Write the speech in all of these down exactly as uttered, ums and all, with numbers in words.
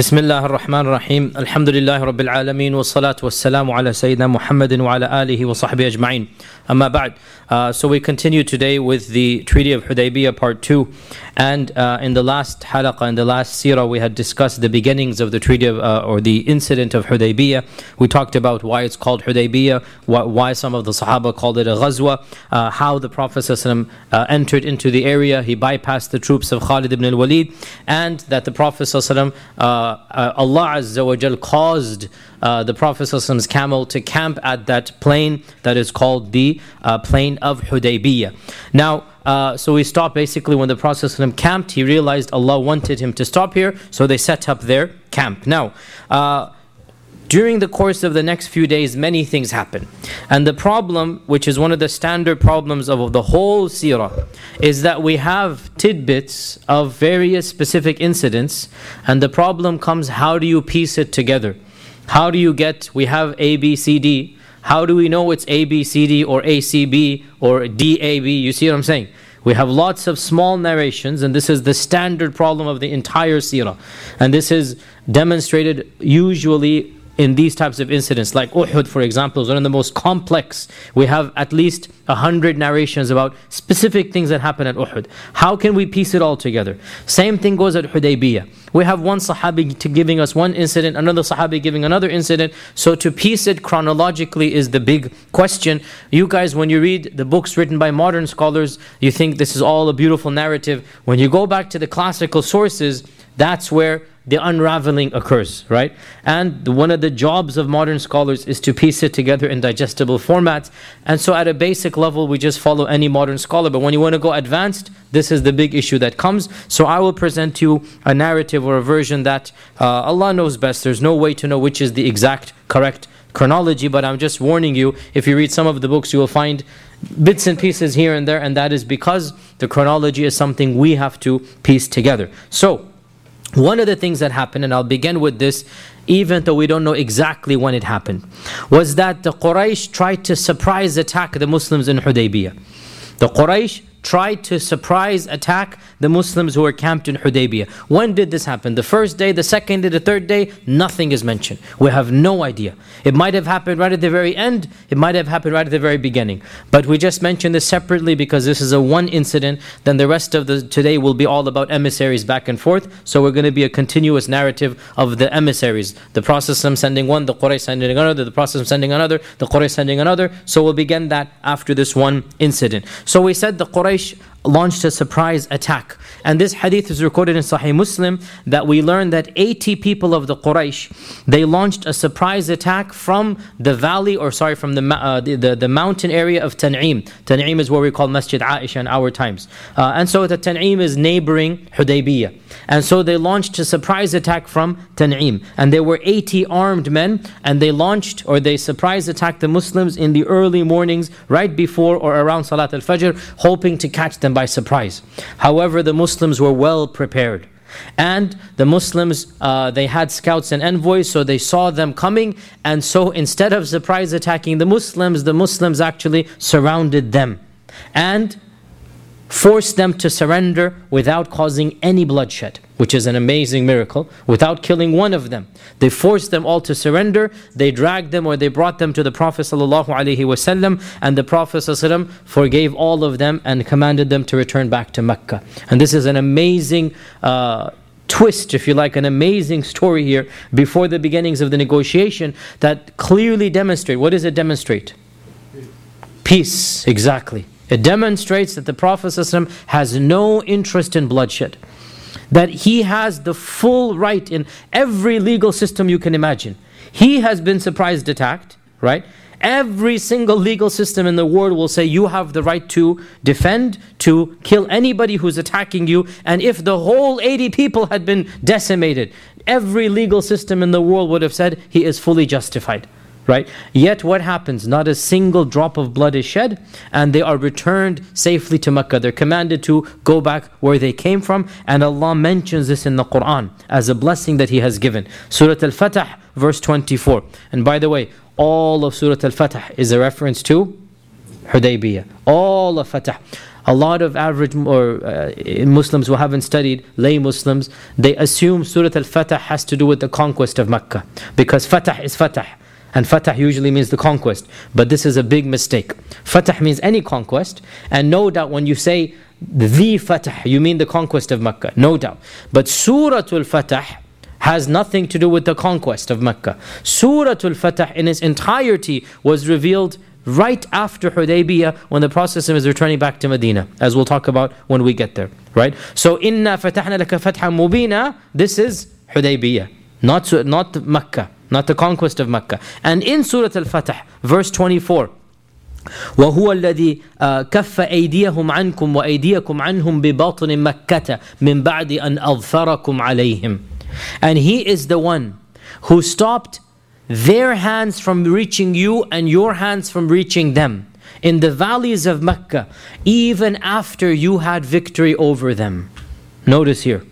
بسم الله الرحمن الرحيم الحمد لله رب العالمين والصلاة والسلام على سيدنا محمد وعلى آله وصحبه أجمعين أما بعد. Uh, so we continue today with the Treaty of Hudaybiyah part two, and uh, in the last halaqah, in the last seerah, we had discussed the beginnings of the Treaty of, uh, or the incident of Hudaybiyah. We talked about why it's called Hudaybiyah, why, why some of the Sahaba called it a ghazwa, uh, how the Prophet ﷺ, uh, entered into the area, he bypassed the troops of Khalid ibn al-Walid, and that the Prophet ﷺ, uh, uh, Allah Azza wa Jal caused Uh, the Prophet ﷺ's camel to camp at that plain that is called the uh, plain of Hudaybiyah. Now, uh, so we stopped basically when the Prophet ﷺ camped. He realized Allah wanted him to stop here, so they set up their camp. Now, uh, during the course of the next few days, many things happen. And the problem, which is one of the standard problems of the whole seerah, is that we have tidbits of various specific incidents, and the problem comes, how do you piece it together? How do you get, we have A, B, C, D. How do we know it's A, B, C, D or A, C, B or D, A, B? You see what I'm saying? We have lots of small narrations, and this is the standard problem of the entire seerah. And this is demonstrated usually in these types of incidents. Like Uhud, for example, is one of the most complex. We have at least a hundred narrations about specific things that happen at Uhud. How can we piece it all together? Same thing goes at Hudaybiyah. We have one Sahabi to giving us one incident, another Sahabi giving another incident. So to piece it chronologically is the big question. You guys, when you read the books written by modern scholars, you think this is all a beautiful narrative. When you go back to the classical sources, that's where the unraveling occurs, right? And one of the jobs of modern scholars is to piece it together in digestible formats. And so at a basic level, we just follow any modern scholar. But when you want to go advanced, this is the big issue that comes. So I will present to you a narrative or a version that uh, Allah knows best. There's no way to know which is the exact correct chronology, but I'm just warning you, if you read some of the books, you will find bits and pieces here and there, and that is because the chronology is something we have to piece together. So, one of the things that happened, and I'll begin with this, even though we don't know exactly when it happened, was that the Quraysh tried to surprise attack the Muslims in Hudaybiyah. The Quraysh tried to surprise attack the Muslims who were camped in Hudaybiyah. When did this happen? The first day, the second day, the third day? Nothing is mentioned. We have no idea. It might have happened right at the very end. It might have happened right at the very beginning. But we just mentioned this separately because this is a one incident. Then the rest of the today will be all about emissaries back and forth. So we're going to be a continuous narrative of the emissaries. The Prophet sending one, the Quraysh sending another, the Prophet sending another, the Quraysh sending another. So we'll begin that after this one incident. So we said the Quraysh launched a surprise attack. And this hadith is recorded in Sahih Muslim, that we learn that eighty people of the Quraysh, they launched a surprise attack from the valley, or sorry, from the uh, the, the, the mountain area of Tan'im. Tan'im is what we call Masjid Aisha in our times. Uh, and so the Tan'im is neighboring Hudaybiyah. And so they launched a surprise attack from Tan'im. And there were eighty armed men, and they launched, or they surprise attacked the Muslims in the early mornings, right before or around Salat al-Fajr, hoping to catch them by surprise. However, the Muslims were well prepared. And the Muslims, uh, they had scouts and envoys, so they saw them coming. And so instead of surprise attacking the Muslims, the Muslims actually surrounded them and forced them to surrender without causing any bloodshed, which is an amazing miracle, without killing one of them. They forced them all to surrender. They dragged them, or they brought them to the Prophet ﷺ, and the Prophet ﷺ forgave all of them and commanded them to return back to Mecca. And this is an amazing uh, twist, if you like, an amazing story here before the beginnings of the negotiation that clearly demonstrate. What does it demonstrate? Peace, exactly. It demonstrates that the Prophet ﷺ has no interest in bloodshed. That he has the full right in every legal system you can imagine. He has been surprise attacked, right? Every single legal system in the world will say you have the right to defend, to kill anybody who's attacking you. And if the whole eighty people had been decimated, every legal system in the world would have said he is fully justified. Right? Yet what happens? Not a single drop of blood is shed, and they are returned safely to Mecca. They're commanded to go back where they came from, and Allah mentions this in the Quran as a blessing that He has given. Surah Al-Fatah, verse twenty-four. And by the way, all of Surah Al-Fatah is a reference to Hudaybiyah. All of Fatah. A lot of average or uh, Muslims who haven't studied, lay Muslims, they assume Surah Al-Fatah has to do with the conquest of Mecca. Because Fatah is Fatah. And Fatah usually means the conquest. But this is a big mistake. Fatah means any conquest. And no doubt when you say the Fatah, you mean the conquest of Mecca. No doubt. But Surah Al-Fatah has nothing to do with the conquest of Mecca. Surah Al-Fatah in its entirety was revealed right after Hudaybiyah, when the Prophet is returning back to Medina, as we'll talk about when we get there. Right? So, Inna fatahna laka fathan mubina, this is Hudaybiyah, not, not Mecca, not the conquest of Mecca. And in Surah Al-Fatah, verse twenty-four, وهو الذي كف أيديهم عنكم وأيديكم عنهم بباطن مكة من بعد أن أظفركم عليهم. And He is the one who stopped their hands from reaching you and your hands from reaching them in the valleys of Mecca, even after you had victory over them. Notice here,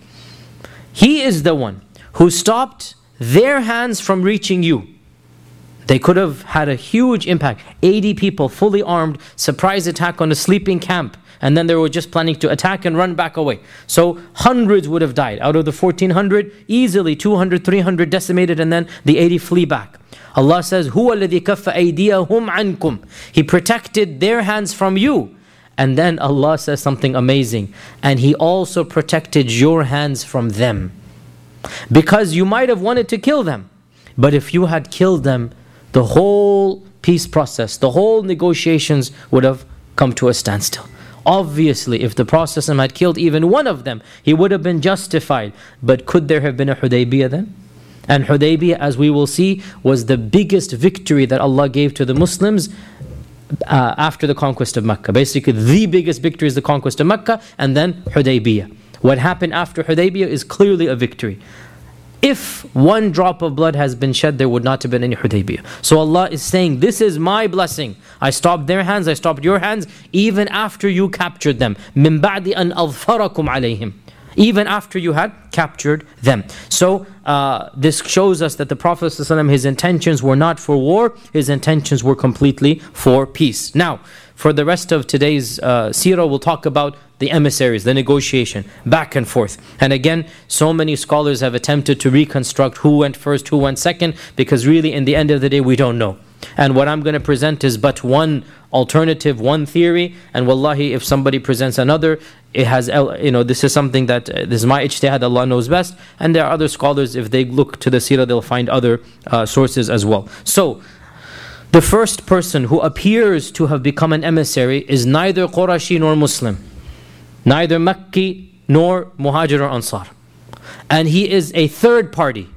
He is the one who stopped their hands from reaching you. They could have had a huge impact. eighty people, fully armed, surprise attack on a sleeping camp. And then they were just planning to attack and run back away. So hundreds would have died. Out of the fourteen hundred, easily two hundred, three hundred decimated, and then the eighty flee back. Allah says, هُوَ الَّذِي كَفَّ أَيْدِيَهُمْ عَنْكُمْ. He protected their hands from you. And then Allah says something amazing. And He also protected your hands from them. Because you might have wanted to kill them. But if you had killed them, the whole peace process, the whole negotiations would have come to a standstill. Obviously, if the Prophet had killed even one of them, he would have been justified. But could there have been a Hudaybiyah then? And Hudaybiyah, as we will see, was the biggest victory that Allah gave to the Muslims uh, after the conquest of Mecca. Basically, the biggest victory is the conquest of Mecca, and then Hudaybiyah. What happened after Hudaybiyah is clearly a victory. If one drop of blood has been shed, there would not have been any Hudaybiyah. So Allah is saying, this is my blessing. I stopped their hands, I stopped your hands, even after you captured them. مِن بَعْدِ أَنْ أَظْفَرَكُمْ عَلَيْهِمْ. Even after you had captured them. So uh, this shows us that the Prophet ﷺ, his intentions were not for war, his intentions were completely for peace. Now, for the rest of today's uh, seerah, we'll talk about the emissaries, the negotiation, back and forth. And again, so many scholars have attempted to reconstruct who went first, who went second, because really in the end of the day, we don't know. And what I'm going to present is but one alternative, one theory. And wallahi, if somebody presents another, it has, you know, this is something that, uh, this is my ijtihad, Allah knows best. And there are other scholars, if they look to the seerah, they'll find other uh, sources as well. So, the first person who appears to have become an emissary is neither Qurashi nor Muslim, neither Makki nor Muhajir or Ansar. And he is a third party,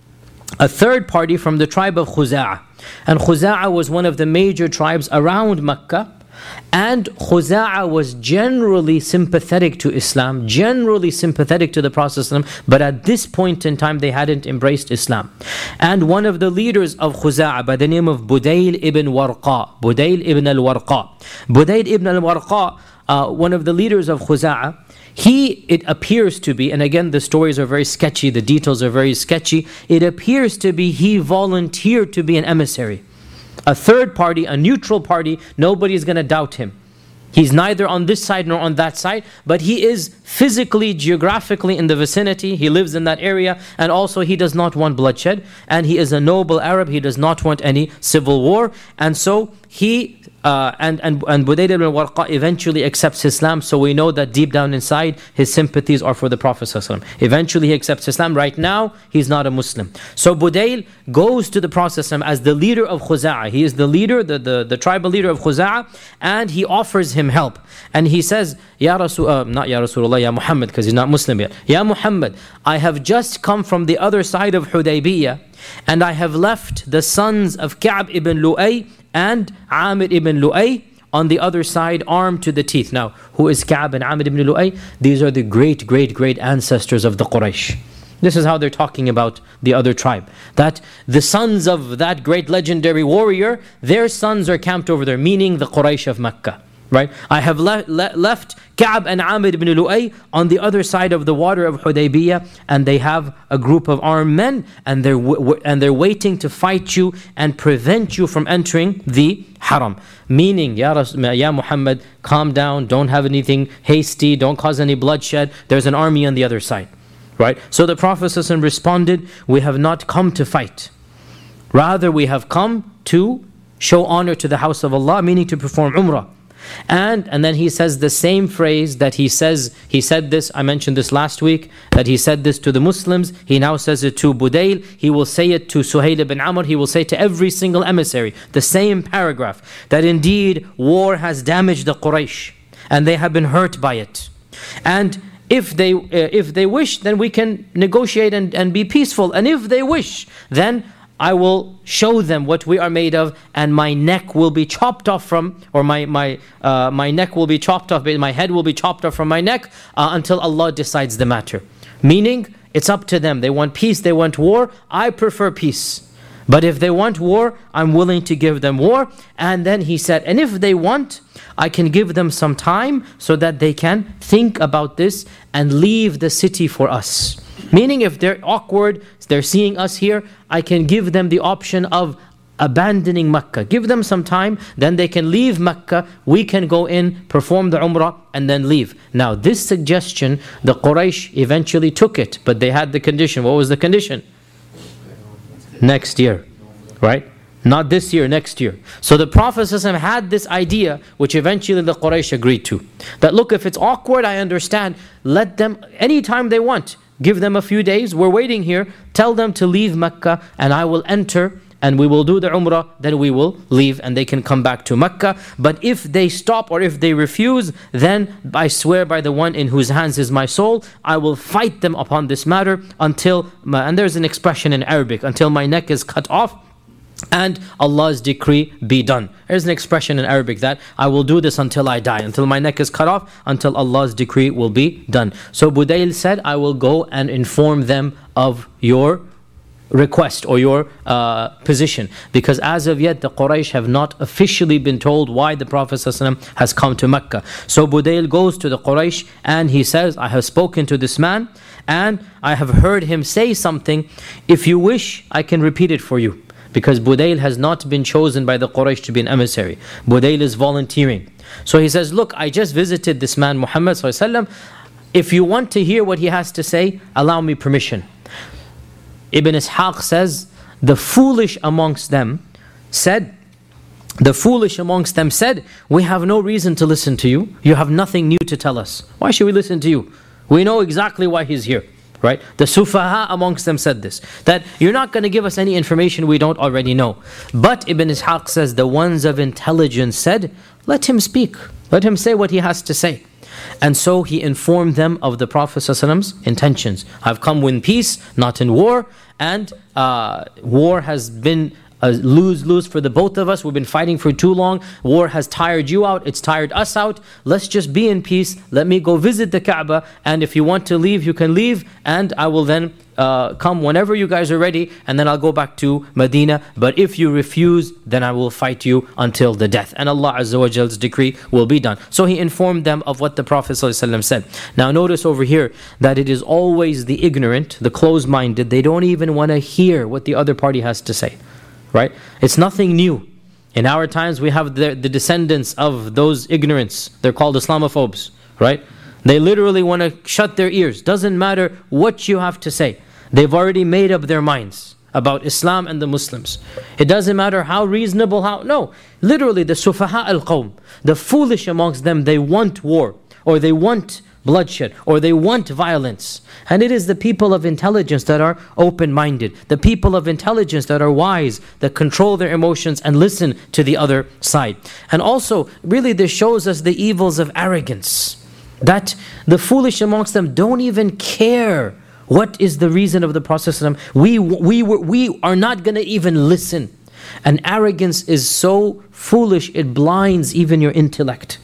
a third party from the tribe of Khuza'a. And Khuza'a was one of the major tribes around Mecca. And Khuza'a was generally sympathetic to Islam, generally sympathetic to the Prophet ﷺ, but at this point in time they hadn't embraced Islam. And one of the leaders of Khuza'a by the name of Budayl ibn Warqa, Budayl ibn al-Warqa. Budayl ibn al-Warqa, uh, one of the leaders of Khuza'a, he, it appears to be, and again the stories are very sketchy, the details are very sketchy, it appears to be he volunteered to be an emissary. A third party, a neutral party, nobody is going to doubt him. He's neither on this side nor on that side, but he is physically, geographically in the vicinity. He lives in that area, and also he does not want bloodshed. And he is a noble Arab. He does not want any civil war. And so he uh, and and and Budayl ibn Warqa eventually accepts Islam. So we know that deep down inside, his sympathies are for the Prophet ﷺ. Eventually he accepts Islam. Right now, he's not a Muslim. So Budayl goes to the Prophet ﷺ as the leader of Khuza'a. He is the leader, the, the, the tribal leader of Khuza'a, and he offers him help. And he says, Ya Rasul, uh, not Ya Rasulullah, Ya Muhammad, because he's not Muslim yet. Ya Muhammad, I have just come from the other side of Hudaybiyah, and I have left the sons of Ka'b ibn Lu'ay and Amir ibn Lu'ay on the other side, armed to the teeth. Now, who is Ka'b and Amir ibn Lu'ay? These are the great, great, great ancestors of the Quraysh. This is how they're talking about the other tribe. That the sons of that great legendary warrior, their sons are camped over there, meaning the Quraysh of Mecca. Right? I have le- le- left Ka'b and Amir ibn Lu'ay on the other side of the water of Hudaybiyah, and they have a group of armed men, and they're w- and they're waiting to fight you and prevent you from entering the Haram. Meaning, Ya, Ras- Ya Muhammad, calm down, don't have anything hasty, don't cause any bloodshed. There's an army on the other side. Right? So the Prophet ﷺ responded, we have not come to fight. Rather, we have come to show honor to the house of Allah, meaning to perform Umrah. And and then he says the same phrase that he says, he said this, I mentioned this last week, that he said this to the Muslims, he now says it to Budayl, he will say it to Suhail ibn Amr, he will say to every single emissary, the same paragraph, that indeed war has damaged the Quraysh, and they have been hurt by it. And if they uh, if they wish, then we can negotiate and, and be peaceful. And if they wish, then I will show them what we are made of, and my neck will be chopped off from, or my my uh, my neck will be chopped off, my head will be chopped off from my neck uh, until Allah decides the matter. Meaning, it's up to them. They want peace, they want war. I prefer peace. But if they want war, I'm willing to give them war. And then he said, and if they want, I can give them some time so that they can think about this and leave the city for us. Meaning, if they're awkward, they're seeing us here, I can give them the option of abandoning Mecca. Give them some time, then they can leave Mecca, we can go in, perform the Umrah, and then leave. Now, this suggestion, the Quraysh eventually took it, but they had the condition. What was the condition? Next year, right? Not this year, next year. So the Prophet ﷺ had this idea, which eventually the Quraysh agreed to. That look, if it's awkward, I understand. Let them, anytime they want, give them a few days. We're waiting here. Tell them to leave Mecca, and I will enter, and we will do the Umrah, then we will leave, and they can come back to Mecca. But if they stop or if they refuse, then I swear by the one in whose hands is my soul, I will fight them upon this matter until, and there's an expression in Arabic, until my neck is cut off and Allah's decree be done. There's an expression in Arabic that I will do this until I die, until my neck is cut off, until Allah's decree will be done. So Budayl said, I will go and inform them of your request or your uh, position, because as of yet the Quraysh have not officially been told why the Prophet ﷺ has come to Mecca. So Budayl goes to the Quraysh and he says, I have spoken to this man and I have heard him say something. If you wish, I can repeat it for you. Because Budayl has not been chosen by the Quraysh to be an emissary. Budayl is volunteering. So he says, look, I just visited this man Muhammad ﷺ. If you want to hear what he has to say, allow me permission. Ibn Ishaq says, the foolish amongst them said, the foolish amongst them said, we have no reason to listen to you. You have nothing new to tell us. Why should we listen to you? We know exactly why he's here. Right? The Sufaha amongst them said this, that you're not going to give us any information we don't already know. But Ibn Ishaq says, the ones of intelligence said, let him speak. Let him say what he has to say. And so he informed them of the Prophet ﷺ's intentions. I've come in peace, not in war. And uh, war has been a lose-lose for the both of us. We've been fighting for too long. War has tired you out. It's tired us out. Let's just be in peace. Let me go visit the Kaaba. And if you want to leave, you can leave. And I will then uh, come whenever you guys are ready. And then I'll go back to Medina. But if you refuse, then I will fight you until the death. And Allah Azza wa Jal's decree will be done. So he informed them of what the Prophet ﷺ said. Now notice over here that it is always the ignorant, the closed-minded. They don't even want to hear what the other party has to say. Right? It's nothing new. In our times we have the, the descendants of those ignorants. They're called Islamophobes. Right? They literally want to shut their ears. Doesn't matter what you have to say. They've already made up their minds about Islam and the Muslims. It doesn't matter how reasonable, how... No. Literally the Sufaha al-Qawm, the foolish amongst them, they want war. Or they want bloodshed, or they want violence. And it is the people of intelligence that are open-minded, the people of intelligence that are wise, that control their emotions and listen to the other side. And also, really this shows us the evils of arrogance, that the foolish amongst them don't even care what is the reason of the Prophet. We, we, were, we are not going to even listen. And arrogance is so foolish, it blinds even your intellect.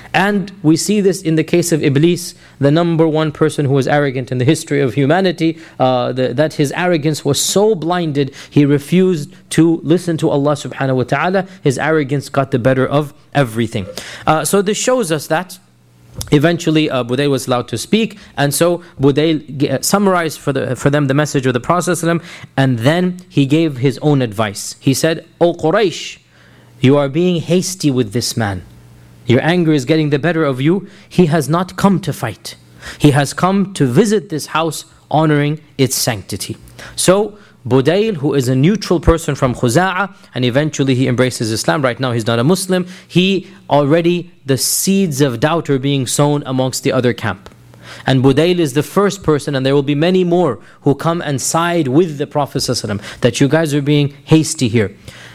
And we see this in the case of Iblis, the number one person who was arrogant in the history of humanity, uh, the, that his arrogance was so blinded, he refused to listen to Allah subhanahu wa ta'ala. His arrogance got the better of everything. Uh, so this shows us that eventually uh, Budayl was allowed to speak, and so Budayl uh, summarized for, the, for them the message of the Prophet ﷺ, and then he gave his own advice. He said, O Quraysh, you are being hasty with this man. Your anger is getting the better of you. He has not come to fight. He has come to visit this house, honoring its sanctity. So Budayl, who is a neutral person from Khuza'a, and eventually he embraces Islam. Right now he's not a Muslim. He already, the seeds of doubt are being sown amongst the other camp. And Budayl is the first person, and there will be many more who come and side with the Prophet ﷺ, that you guys are being hasty here.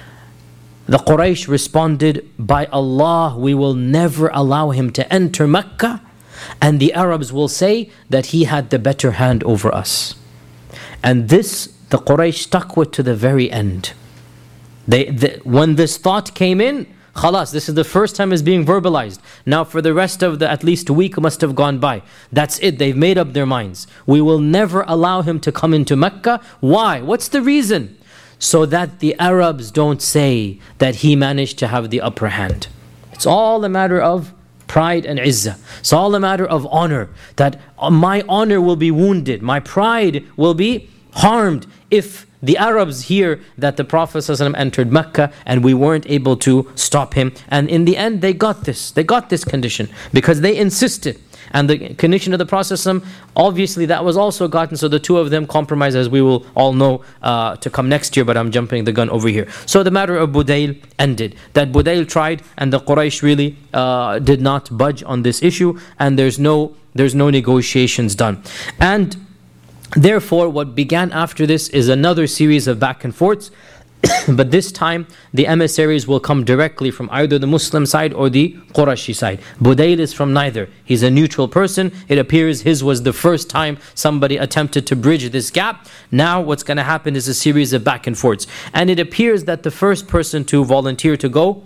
The Quraysh responded, by Allah, we will never allow him to enter Mecca, and the Arabs will say that he had the better hand over us. And this the Quraysh stuck with to the very end. They, they, when this thought came in, khalas, this is the first time it's being verbalized. Now for the rest of the, at least a week must have gone by. That's it, they've made up their minds. We will never allow him to come into Mecca. Why? What's the reason? So that the Arabs don't say that he managed to have the upper hand. It's all a matter of pride and izzah. It's all a matter of honor. That my honor will be wounded. My pride will be harmed if the Arabs hear that the Prophet ﷺ entered Mecca and we weren't able to stop him. And in the end they got this. They got this condition because they insisted. And the condition of the Prophet ﷺ, obviously that was also gotten. So the two of them compromised, as we will all know uh, to come next year, but I'm jumping the gun over here. So the matter of Budayl ended. That Budayl tried, and the Quraysh really uh, did not budge on this issue, and there's no, there's no negotiations done. And therefore, what began after this is another series of back and forths. But this time, the emissaries will come directly from either the Muslim side or the Qurashi side. Budayl is from neither. He's a neutral person. It appears his was the first time somebody attempted to bridge this gap. Now what's going to happen is a series of back and forths. And it appears that the first person to volunteer to go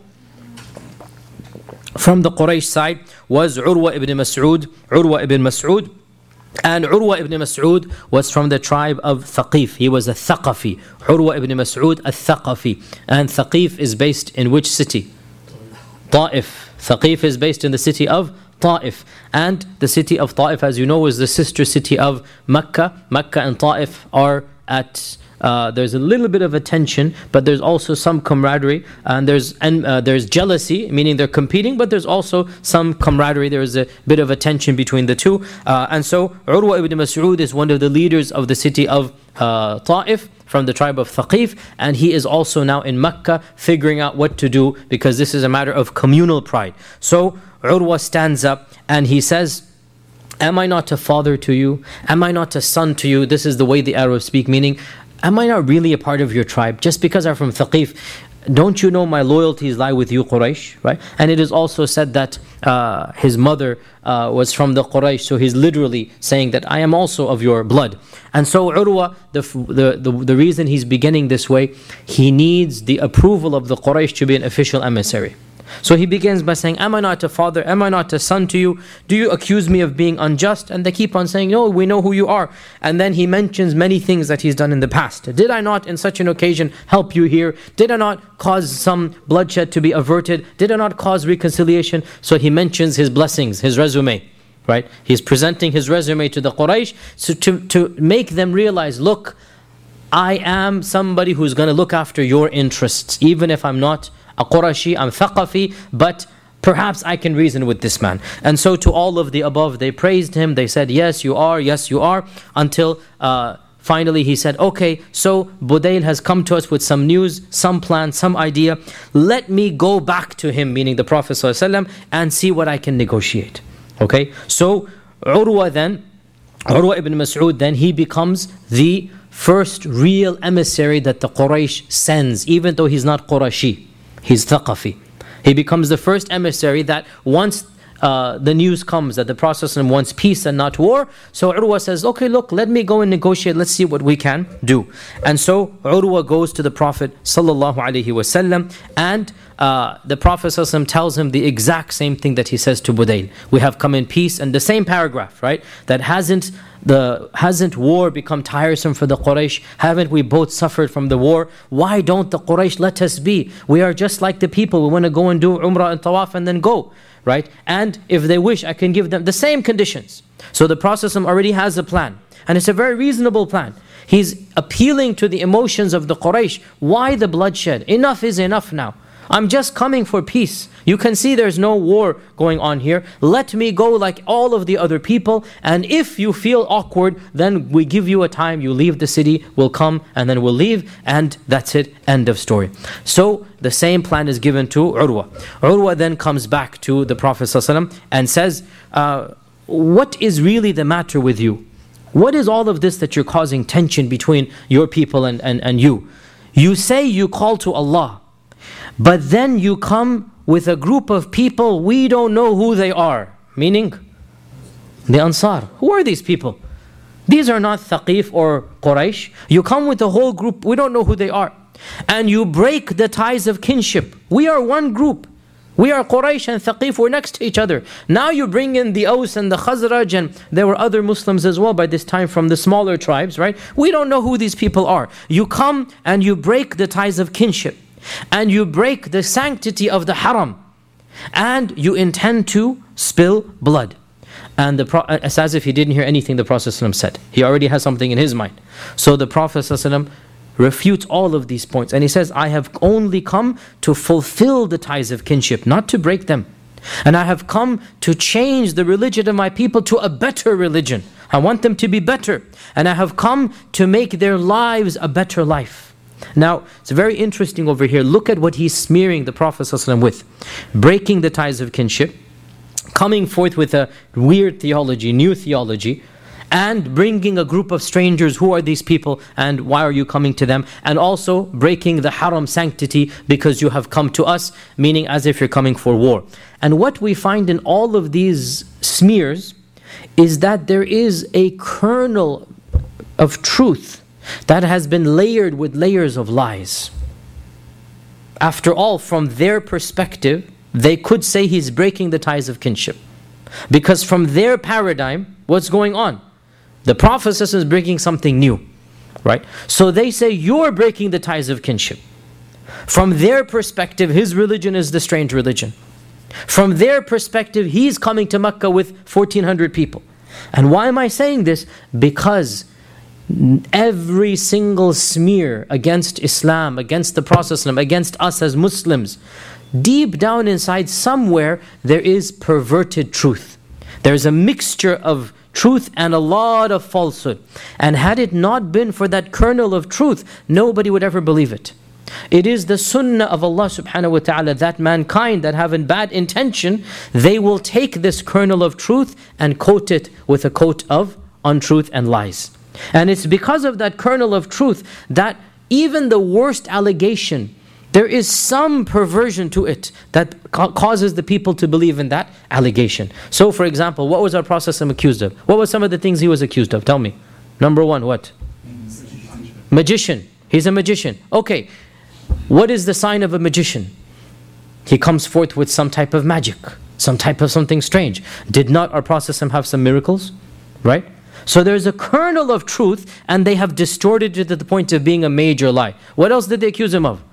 from the Quraysh side was Urwa ibn Mas'ud. Urwa ibn Mas'ud. And Urwa ibn Mas'ud was from the tribe of Thaqif. He was a Thaqafi. Urwa ibn Mas'ud, a Thaqafi. And Thaqif is based in which city? Ta'if. Thaqif is based in the city of Ta'if. And the city of Ta'if, as you know, is the sister city of Mecca. Mecca and Ta'if are at... Uh, there's a little bit of a tension, but there's also some camaraderie, and there's and uh, there's jealousy, meaning they're competing, but there's also some camaraderie. There's a bit of a tension between the two, uh, and so Urwa ibn Mas'ud is one of the leaders of the city of uh, Ta'if, from the tribe of Thaqif, and he is also now in Mecca figuring out what to do, because this is a matter of communal pride. So Urwa stands up and he says, am I not a father to you? Am I not a son to you? This is the way the Arabs speak, meaning, am I not really a part of your tribe? Just because I'm from Thaqif, don't you know my loyalties lie with you, Quraysh? Right? And it is also said that uh, his mother uh, was from the Quraysh, so he's literally saying that I am also of your blood. And so Urwa, the, the, the, the reason he's beginning this way, he needs the approval of the Quraysh to be an official emissary. So he begins by saying, am I not a father? Am I not a son to you? Do you accuse me of being unjust? And they keep on saying, no, we know who you are. And then he mentions many things that he's done in the past. Did I not in such an occasion help you here? Did I not cause some bloodshed to be averted? Did I not cause reconciliation? So he mentions his blessings, his resume. Right? He's presenting his resume to the Quraysh so to, to make them realize, look, I am somebody who's going to look after your interests, even if I'm not a Qurashi, I'm Thaqafi, but perhaps I can reason with this man. And so to all of the above, they praised him, they said, yes you are, yes you are, until uh, finally he said, okay, so Budayl has come to us with some news, some plan, some idea, let me go back to him, meaning the Prophet ﷺ, and see what I can negotiate. Okay, so Urwa then, Urwa ibn Mas'ud then, he becomes the first real emissary that the Quraysh sends, even though he's not Qurashi. He's Thaqafi. He becomes the first emissary that once uh, the news comes that the Prophet ﷺ wants peace and not war, so Urwa says, okay, look, let me go and negotiate, let's see what we can do. And so Urwa goes to the Prophet ﷺ, and uh, the Prophet ﷺ tells him the exact same thing that he says to Budayl. We have come in peace, and the same paragraph, right? That hasn't the hasn't war become tiresome for the Quraysh? Haven't we both suffered from the war? Why don't the Quraysh let us be? We are just like the people. We want to go and do Umrah and Tawaf and then go, right? And if they wish, I can give them the same conditions. So the Prophet ﷺ already has a plan, and it's a very reasonable plan. He's appealing to the emotions of the Quraysh. Why the bloodshed? Enough is enough now. I'm just coming for peace. You can see there's no war going on here. Let me go like all of the other people. And if you feel awkward, then we give you a time. You leave the city, we'll come, and then we'll leave. And that's it. End of story. So the same plan is given to Urwa. Urwa then comes back to the Prophet ﷺ and says, uh, what is really the matter with you? What is all of this that you're causing tension between your people and, and, and you? You say you call to Allah, but then you come with a group of people, we don't know who they are. Meaning, the Ansar. Who are these people? These are not Thaqif or Quraysh. You come with a whole group, we don't know who they are. And you break the ties of kinship. We are one group. We are Quraysh and Thaqif, we're next to each other. Now you bring in the Aus and the Khazraj, and there were other Muslims as well by this time from the smaller tribes, right? We don't know who these people are. You come and you break the ties of kinship, and you break the sanctity of the haram, and you intend to spill blood. And the Pro- it's as if he didn't hear anything the Prophet ﷺ said. He already has something in his mind. So the Prophet ﷺ refutes all of these points, and he says, I have only come to fulfill the ties of kinship, not to break them. And I have come to change the religion of my people to a better religion. I want them to be better. And I have come to make their lives a better life. Now, it's very interesting over here. Look at what he's smearing the Prophet ﷺ with. Breaking the ties of kinship, coming forth with a weird theology, new theology, and bringing a group of strangers. Who are these people and why are you coming to them? And also breaking the haram sanctity because you have come to us, meaning as if you're coming for war. And what we find in all of these smears is that there is a kernel of truth that has been layered with layers of lies. After all, from their perspective, they could say he's breaking the ties of kinship. Because from their paradigm, what's going on? The Prophet is bringing something new, right? So they say, you're breaking the ties of kinship. From their perspective, his religion is the strange religion. From their perspective, he's coming to Mecca with fourteen hundred people. And why am I saying this? Because every single smear against Islam, against the Prophet, against us as Muslims, deep down inside somewhere, there is perverted truth. There's a mixture of truth and a lot of falsehood. And had it not been for that kernel of truth, nobody would ever believe it. It is the sunnah of Allah subhanahu wa ta'ala that mankind that have in bad intention, they will take this kernel of truth and coat it with a coat of untruth and lies. And it's because of that kernel of truth that even the worst allegation, there is some perversion to it that ca- causes the people to believe in that allegation. So for example, what was our Prophet accused of? What were some of the things he was accused of? Tell me. Number one, what? Magician. He's a magician. Okay. What is the sign of a magician? He comes forth with some type of magic, some type of something strange. Did not our Prophet have some miracles? Right? So there's a kernel of truth, and they have distorted it to the point of being a major lie. What else did they accuse him of?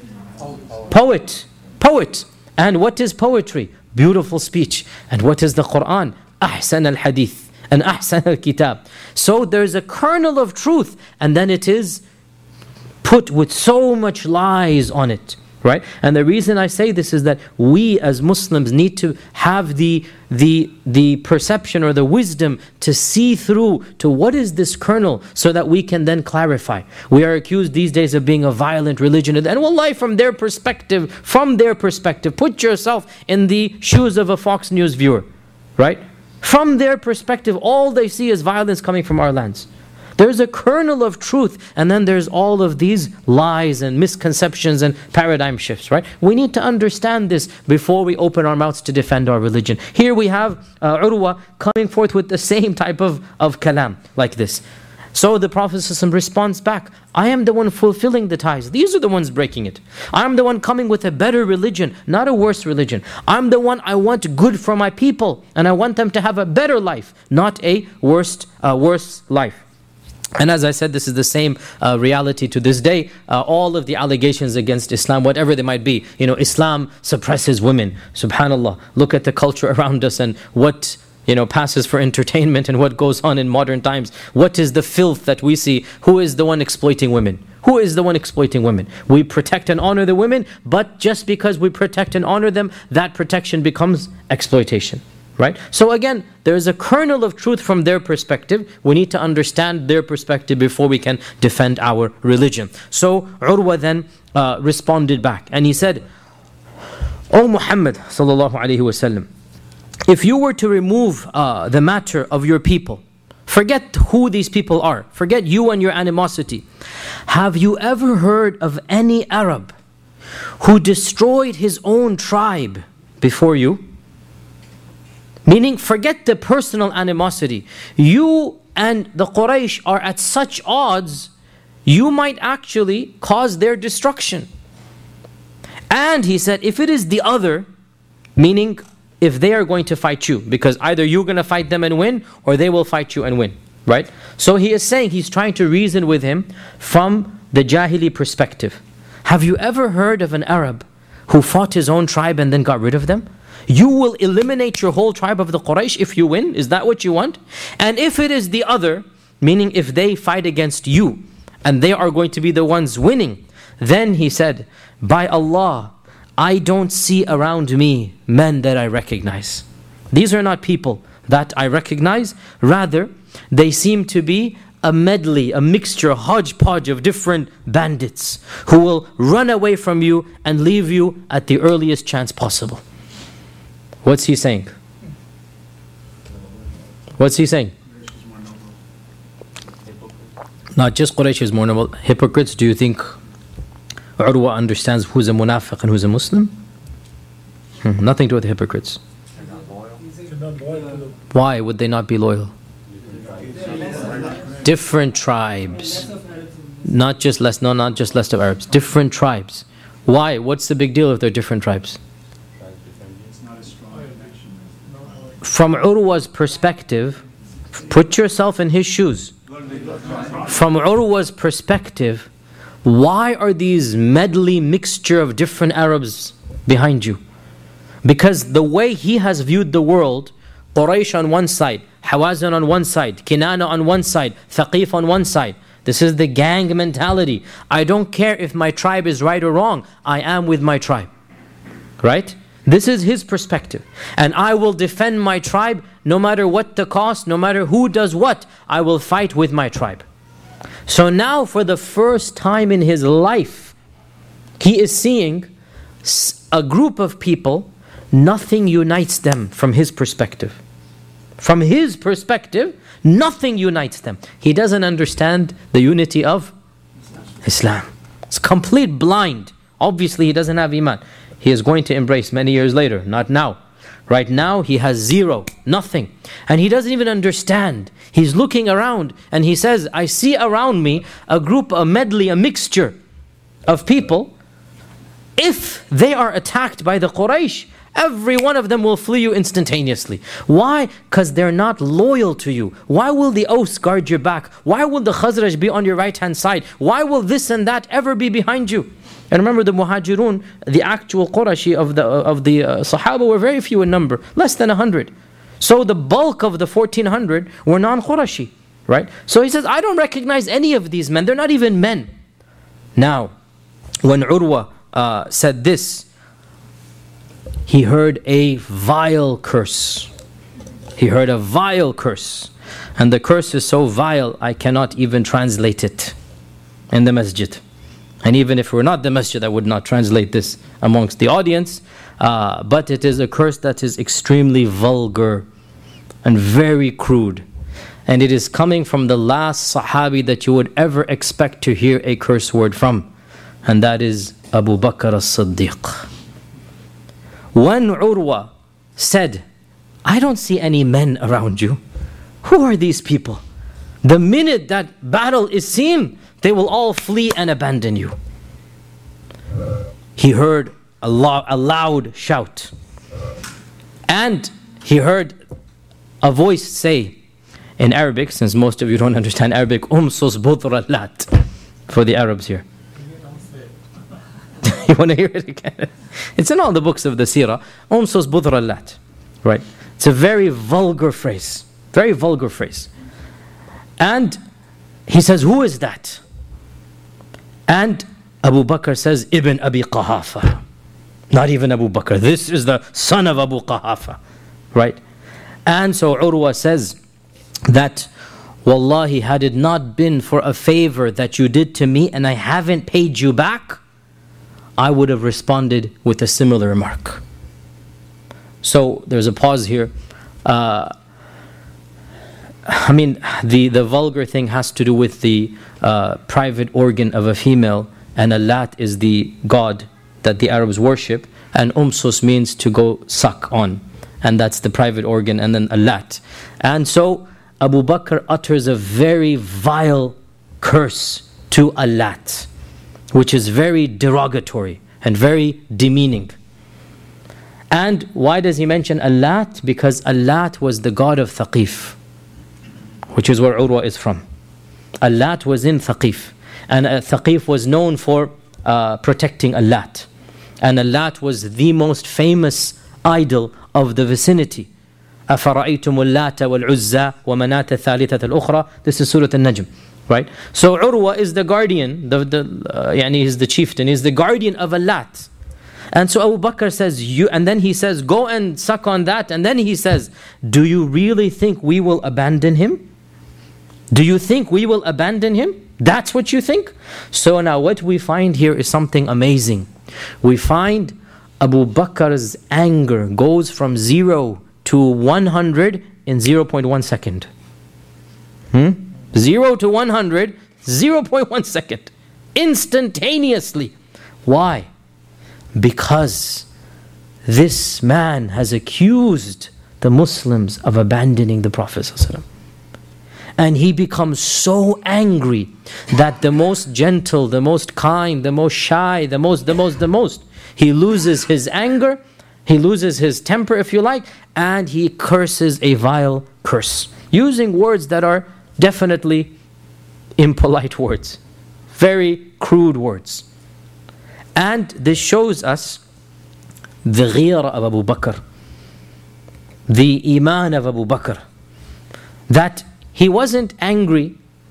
Poet. Poet. And what is poetry? Beautiful speech. And what is the Quran? Ahsan al-hadith. And ahsan al-kitab. So there's a kernel of truth, and then it is put with so much lies on it. Right? And the reason I say this is that we as Muslims need to have the, the, the perception or the wisdom to see through to what is this kernel, so that we can then clarify. We are accused these days of being a violent religion. And wallahi, from their perspective, from their perspective, put yourself in the shoes of a Fox News viewer. Right? From their perspective, all they see is violence coming from our lands. There's a kernel of truth, and then there's all of these lies and misconceptions and paradigm shifts, right? We need to understand this before we open our mouths to defend our religion. Here we have uh, Urwa coming forth with the same type of, of kalam like this. So the Prophet ﷺ responds back, I am the one fulfilling the ties. These are the ones breaking it. I'm the one coming with a better religion, not a worse religion. I'm the one, I want good for my people, and I want them to have a better life, not a worse, uh, worse life. And as I said, this is the same uh, reality to this day. Uh, all of the allegations against Islam, whatever they might be, you know, Islam suppresses women. Subhanallah, look at the culture around us and what, you know, passes for entertainment and what goes on in modern times. What is the filth that we see? Who is the one exploiting women? Who is the one exploiting women? We protect and honor the women, but just because we protect and honor them, that protection becomes exploitation. Right? So again, there is a kernel of truth from their perspective. We need to understand their perspective before we can defend our religion. So Urwa then uh, responded back and he said, O Muhammad sallallahu alaihi wasallam, if you were to remove uh, the matter of your people, forget who these people are, forget you and your animosity, have you ever heard of any Arab who destroyed his own tribe before you? Meaning, forget the personal animosity. You and the Quraysh are at such odds, you might actually cause their destruction. And he said, if it is the other, meaning if they are going to fight you, because either you're going to fight them and win, or they will fight you and win. Right? So he is saying, he's trying to reason with him from the Jahili perspective. Have you ever heard of an Arab who fought his own tribe and then got rid of them? You will eliminate your whole tribe of the Quraysh if you win? Is that what you want? And if it is the other, meaning if they fight against you and they are going to be the ones winning, then he said, by Allah, I don't see around me men that I recognize. These are not people that I recognize. Rather, they seem to be a medley, a mixture, a hodgepodge of different bandits who will run away from you and leave you at the earliest chance possible. What's he saying? What's he saying? Not just Quraysh is more noble. Hypocrites, do you think Urwa understands who's a munafiq and who's a Muslim? Hmm, nothing to do with hypocrites. Why would they not be loyal? Different tribes. Not just less, no, not just less of Arabs. Different tribes. Why? What's the big deal if they're different tribes? From Urwa's perspective, put yourself in his shoes. From Urwa's perspective, why are these medley mixture of different Arabs behind you? Because the way he has viewed the world, Quraysh on one side, Hawazin on one side, Kinana on one side, Thaqif on one side. This is the gang mentality. I don't care if my tribe is right or wrong. I am with my tribe. Right? This is his perspective. And I will defend my tribe no matter what the cost, no matter who does what. I will fight with my tribe. So now for the first time in his life, he is seeing a group of people, nothing unites them from his perspective. From his perspective, nothing unites them. He doesn't understand the unity of Islam. It's complete blind. Obviously he doesn't have Iman. He is going to embrace many years later, not now. Right now he has zero, nothing. And he doesn't even understand. He's looking around and he says, I see around me a group, a medley, a mixture of people. If they are attacked by the Quraysh, every one of them will flee you instantaneously. Why? Because they're not loyal to you. Why will the Aus guard your back? Why will the Khazraj be on your right hand side? Why will this and that ever be behind you? And remember, the Muhajirun, the actual Qurashi of the of the uh, Sahaba were very few in number, less than a hundred. So the bulk of the fourteen hundred were non-Qurashi, right? So he says, I don't recognize any of these men. They're not even men. Now, when Urwa uh, said this, he heard a vile curse. He heard a vile curse. And the curse is so vile, I cannot even translate it in the masjid. And even if we're not the masjid, I would not translate this amongst the audience. Uh, but it is a curse that is extremely vulgar and very crude. And it is coming from the last Sahabi that you would ever expect to hear a curse word from. And that is Abu Bakr as-Siddiq. When Urwa said, I don't see any men around you. Who are these people? The minute that battle is seen, they will all flee and abandon you. He heard a, lo- a loud shout. And he heard a voice say, in Arabic, since most of you don't understand Arabic, Umsus budra lat, for the Arabs here. You want to hear it again? It's in all the books of the Seerah. Umsus budra lat. Right? It's a very vulgar phrase. Very vulgar phrase. And he says, who is that? And Abu Bakr says, Ibn Abi Quhafa. Not even Abu Bakr. This is the son of Abu Quhafa. Right? And so Urwa says that, Wallahi, had it not been for a favor that you did to me and I haven't paid you back, I would have responded with a similar remark. So there's a pause here. Uh, I mean, the, the vulgar thing has to do with the uh, private organ of a female, and Allat is the god that the Arabs worship, and Umsus means to go suck on, and that's the private organ, and then Allat. And so Abu Bakr utters a very vile curse to Allat, which is very derogatory and very demeaning. And why does he mention Allat? Because Allat was the god of Thaqif, which is where Urwa is from. Allat was in Thaqif, and uh, Thaqif was known for uh, protecting Allat. And Allat was the most famous idol of the vicinity. أَفَرَأَيْتُمُ اللَّاتَ وَالْعُزَّى وَمَنَاةَ الثَّالِثَةَ الْأُخْرَى. This is Surah Al-Najm. Right? So Urwa is the guardian, the, the, uh, yani he's the chieftain, he's the guardian of Allat. And so Abu Bakr says, you, and then he says, go and suck on that. And then he says, do you really think we will abandon him? Do you think we will abandon him? That's what you think? So now what we find here is something amazing. We find Abu Bakr's anger goes from zero to one hundred in zero point one second. Hmm? zero to one hundred, zero point one second. Instantaneously. Why? Because this man has accused the Muslims of abandoning the Prophet ﷺ. And he becomes so angry that the most gentle, the most kind, the most shy, the most, the most, the most, he loses his anger, he loses his temper, if you like, and he curses a vile curse, using words that are definitely impolite words, very crude words. And this shows us the ghira of Abu Bakr, the iman of Abu Bakr, that he wasn't angry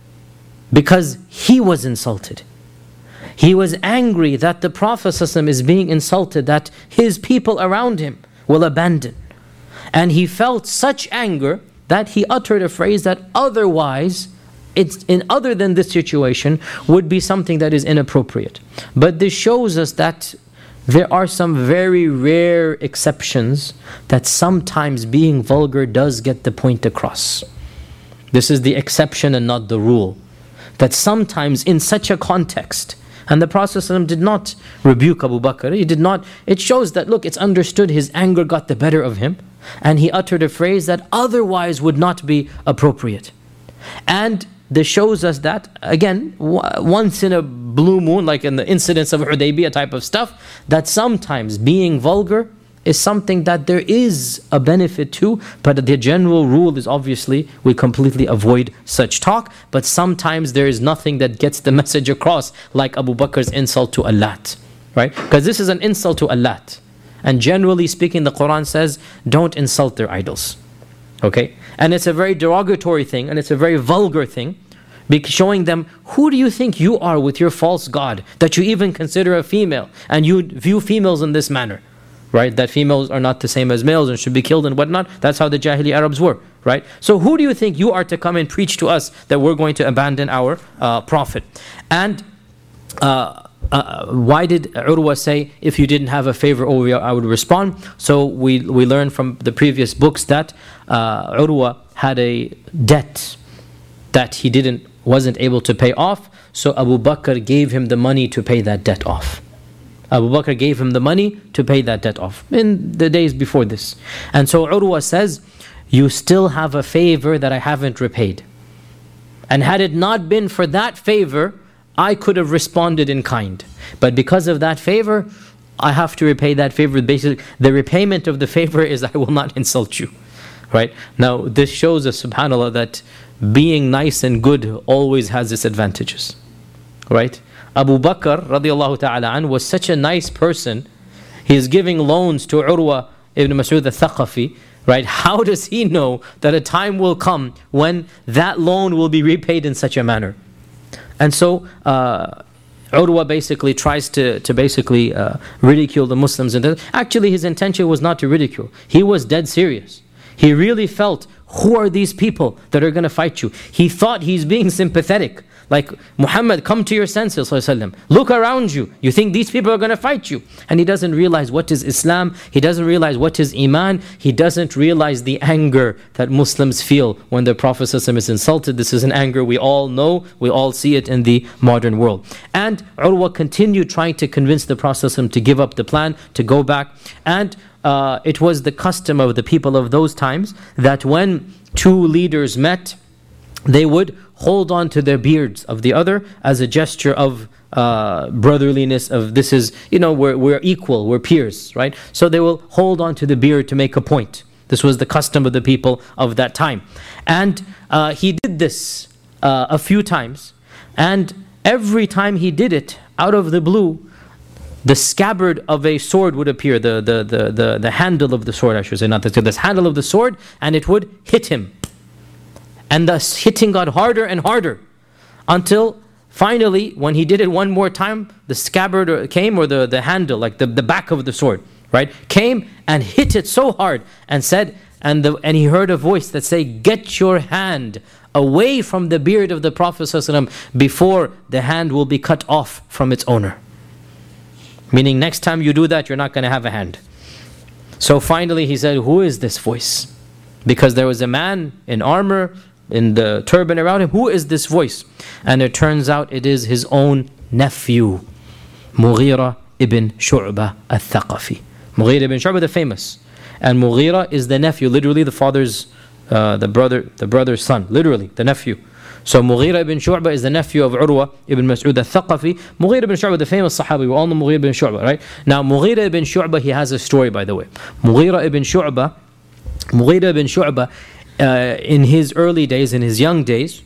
because he was insulted. He was angry that the Prophet ﷺ is being insulted, that his people around him will abandon. And he felt such anger that he uttered a phrase that otherwise, it's in other than this situation, would be something that is inappropriate. But this shows us that there are some very rare exceptions that sometimes being vulgar does get the point across. This is the exception and not the rule. That sometimes in such a context, and the Prophet ﷺ did not rebuke Abu Bakr, he did not, it shows that, look, it's understood his anger got the better of him, and he uttered a phrase that otherwise would not be appropriate. And this shows us that, again, w- once in a blue moon, like in the incidents of Hudaybiyah type of stuff, that sometimes being vulgar is something that there is a benefit to, but the general rule is obviously we completely avoid such talk. But sometimes there is nothing that gets the message across, like Abu Bakr's insult to Allat, right? Because this is an insult to Allat. And generally speaking, the Quran says, don't insult their idols. Okay? And it's a very derogatory thing, and it's a very vulgar thing, showing them, who do you think you are with your false god, that you even consider a female, and you view females in this manner, right? That females are not the same as males and should be killed and whatnot. That's how the Jahili Arabs were, right? So who do you think you are to come and preach to us that we're going to abandon our uh, Prophet? And uh, Uh, why did Urwa say, if you didn't have a favor over you, I would respond? So we we learned from the previous books that uh, Urwa had a debt that he didn't wasn't able to pay off. So Abu Bakr gave him the money to pay that debt off. Abu Bakr gave him the money to pay that debt off in the days before this. And so Urwa says, you still have a favor that I haven't repaid. And had it not been for that favor, I could have responded in kind. But because of that favor, I have to repay that favor. Basically, the repayment of the favor is I will not insult you. Right? Now, this shows us, subhanAllah, that being nice and good always has its advantages. Right? Abu Bakr, radiallahu ta'ala an, was such a nice person. He is giving loans to Urwa ibn Mas'ud al-Thaqafi. Right? How does he know that a time will come when that loan will be repaid in such a manner? And so, uh, Urwa basically tries to, to basically uh, ridicule the Muslims. And actually, his intention was not to ridicule. He was dead serious. He really felt, who are these people that are going to fight you? He thought he's being sympathetic. Like, Muhammad, come to your senses, look around you. You think these people are going to fight you? And he doesn't realize what is Islam. He doesn't realize what is Iman. He doesn't realize the anger that Muslims feel when the Prophet ﷺ is insulted. This is an anger we all know. We all see it in the modern world. And Urwa continued trying to convince the Prophet ﷺ to give up the plan, to go back. And uh, it was the custom of the people of those times that when two leaders met, they would hold on to their beards of the other as a gesture of uh, brotherliness, of this is, you know, we're, we're equal, we're peers, right? So they will hold on to the beard to make a point. This was the custom of the people of that time. And uh, he did this uh, a few times. And every time he did it, out of the blue, the scabbard of a sword would appear, the, the, the, the, the handle of the sword, I should say, not the, the handle of the sword, and it would hit him. And the hitting got harder and harder until finally, when he did it one more time, the scabbard came, or the, the handle, like the, the back of the sword, right, came and hit it so hard and said, and, the, and he heard a voice that said, get your hand away from the beard of the Prophet ﷺ before the hand will be cut off from its owner. Meaning next time you do that, you're not going to have a hand. So finally he said, who is this voice? Because there was a man in armor, in the turban around him. Who is this voice? And it turns out it is his own nephew, Mughira ibn Shu'bah al-Thaqafi. Mughira ibn Shu'bah, the famous. And Mughira is the nephew, literally the father's, uh, the brother, the brother's son, literally the nephew. So Mughira ibn Shu'bah is the nephew of Urwa ibn Mas'ud al-Thaqafi. Mughira ibn Shu'bah, the famous Sahabi, we all know Mughira ibn Shu'bah, right? Now Mughira ibn Shu'bah, he has a story, by the way. Mughira ibn Shu'bah, Mughira ibn Shu'bah, uh, in his early days, in his young days,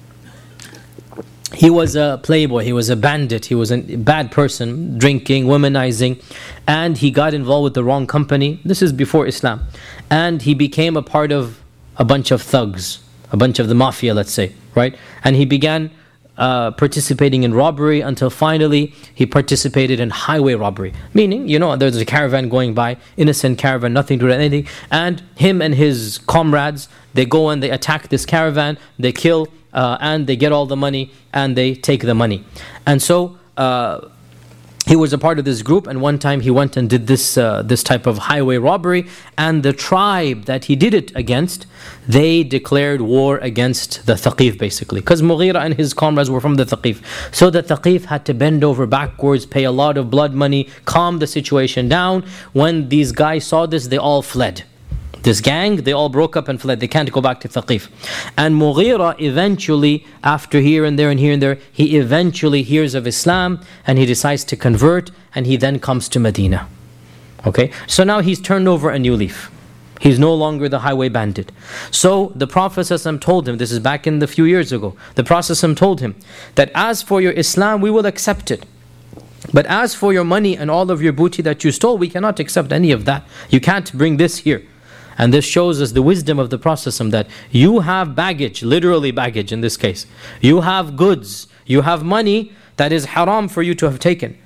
he was a playboy, he was a bandit, he was a bad person, drinking, womanizing, and he got involved with the wrong company. This is before Islam. And he became a part of a bunch of thugs, a bunch of the mafia, let's say, right? And he began uh, participating in robbery until finally he participated in highway robbery. Meaning, you know, there's a caravan going by, innocent caravan, nothing to do with anything, and him and his comrades, they go and they attack this caravan, they kill, uh, and they get all the money, and they take the money. And so, uh, he was a part of this group, and one time he went and did this uh, this type of highway robbery, and the tribe that he did it against, they declared war against the Thaqif, basically, because Mughira and his comrades were from the Thaqif. So the Thaqif had to bend over backwards, pay a lot of blood money, calm the situation down. When these guys saw this, they all fled. This gang, they all broke up and fled. They can't go back to Thaqif. And Mughira eventually, after here and there and here and there, he eventually hears of Islam and he decides to convert, and he then comes to Medina. Okay, so now he's turned over a new leaf. He's no longer the highway bandit. So the Prophet ﷺ told him, this is back in the few years ago, the Prophet ﷺ told him that as for your Islam, we will accept it. But as for your money and all of your booty that you stole, we cannot accept any of that. You can't bring this here. And this shows us the wisdom of the Prophet ﷺ, that you have baggage, literally baggage in this case. You have goods, you have money that is haram for you to have taken.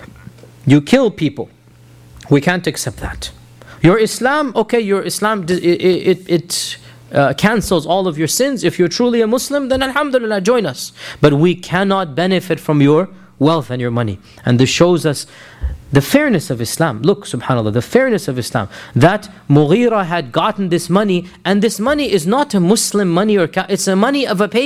You kill people. We can't accept that. Your Islam, okay, your Islam, it, it, it uh, cancels all of your sins. If you're truly a Muslim, then alhamdulillah, join us. But we cannot benefit from your wealth and your money. And this shows us the fairness of Islam. Look, subhanAllah, the fairness of Islam. That Mughira had gotten this money, and this money is not a Muslim money, or it's a money of a pagan.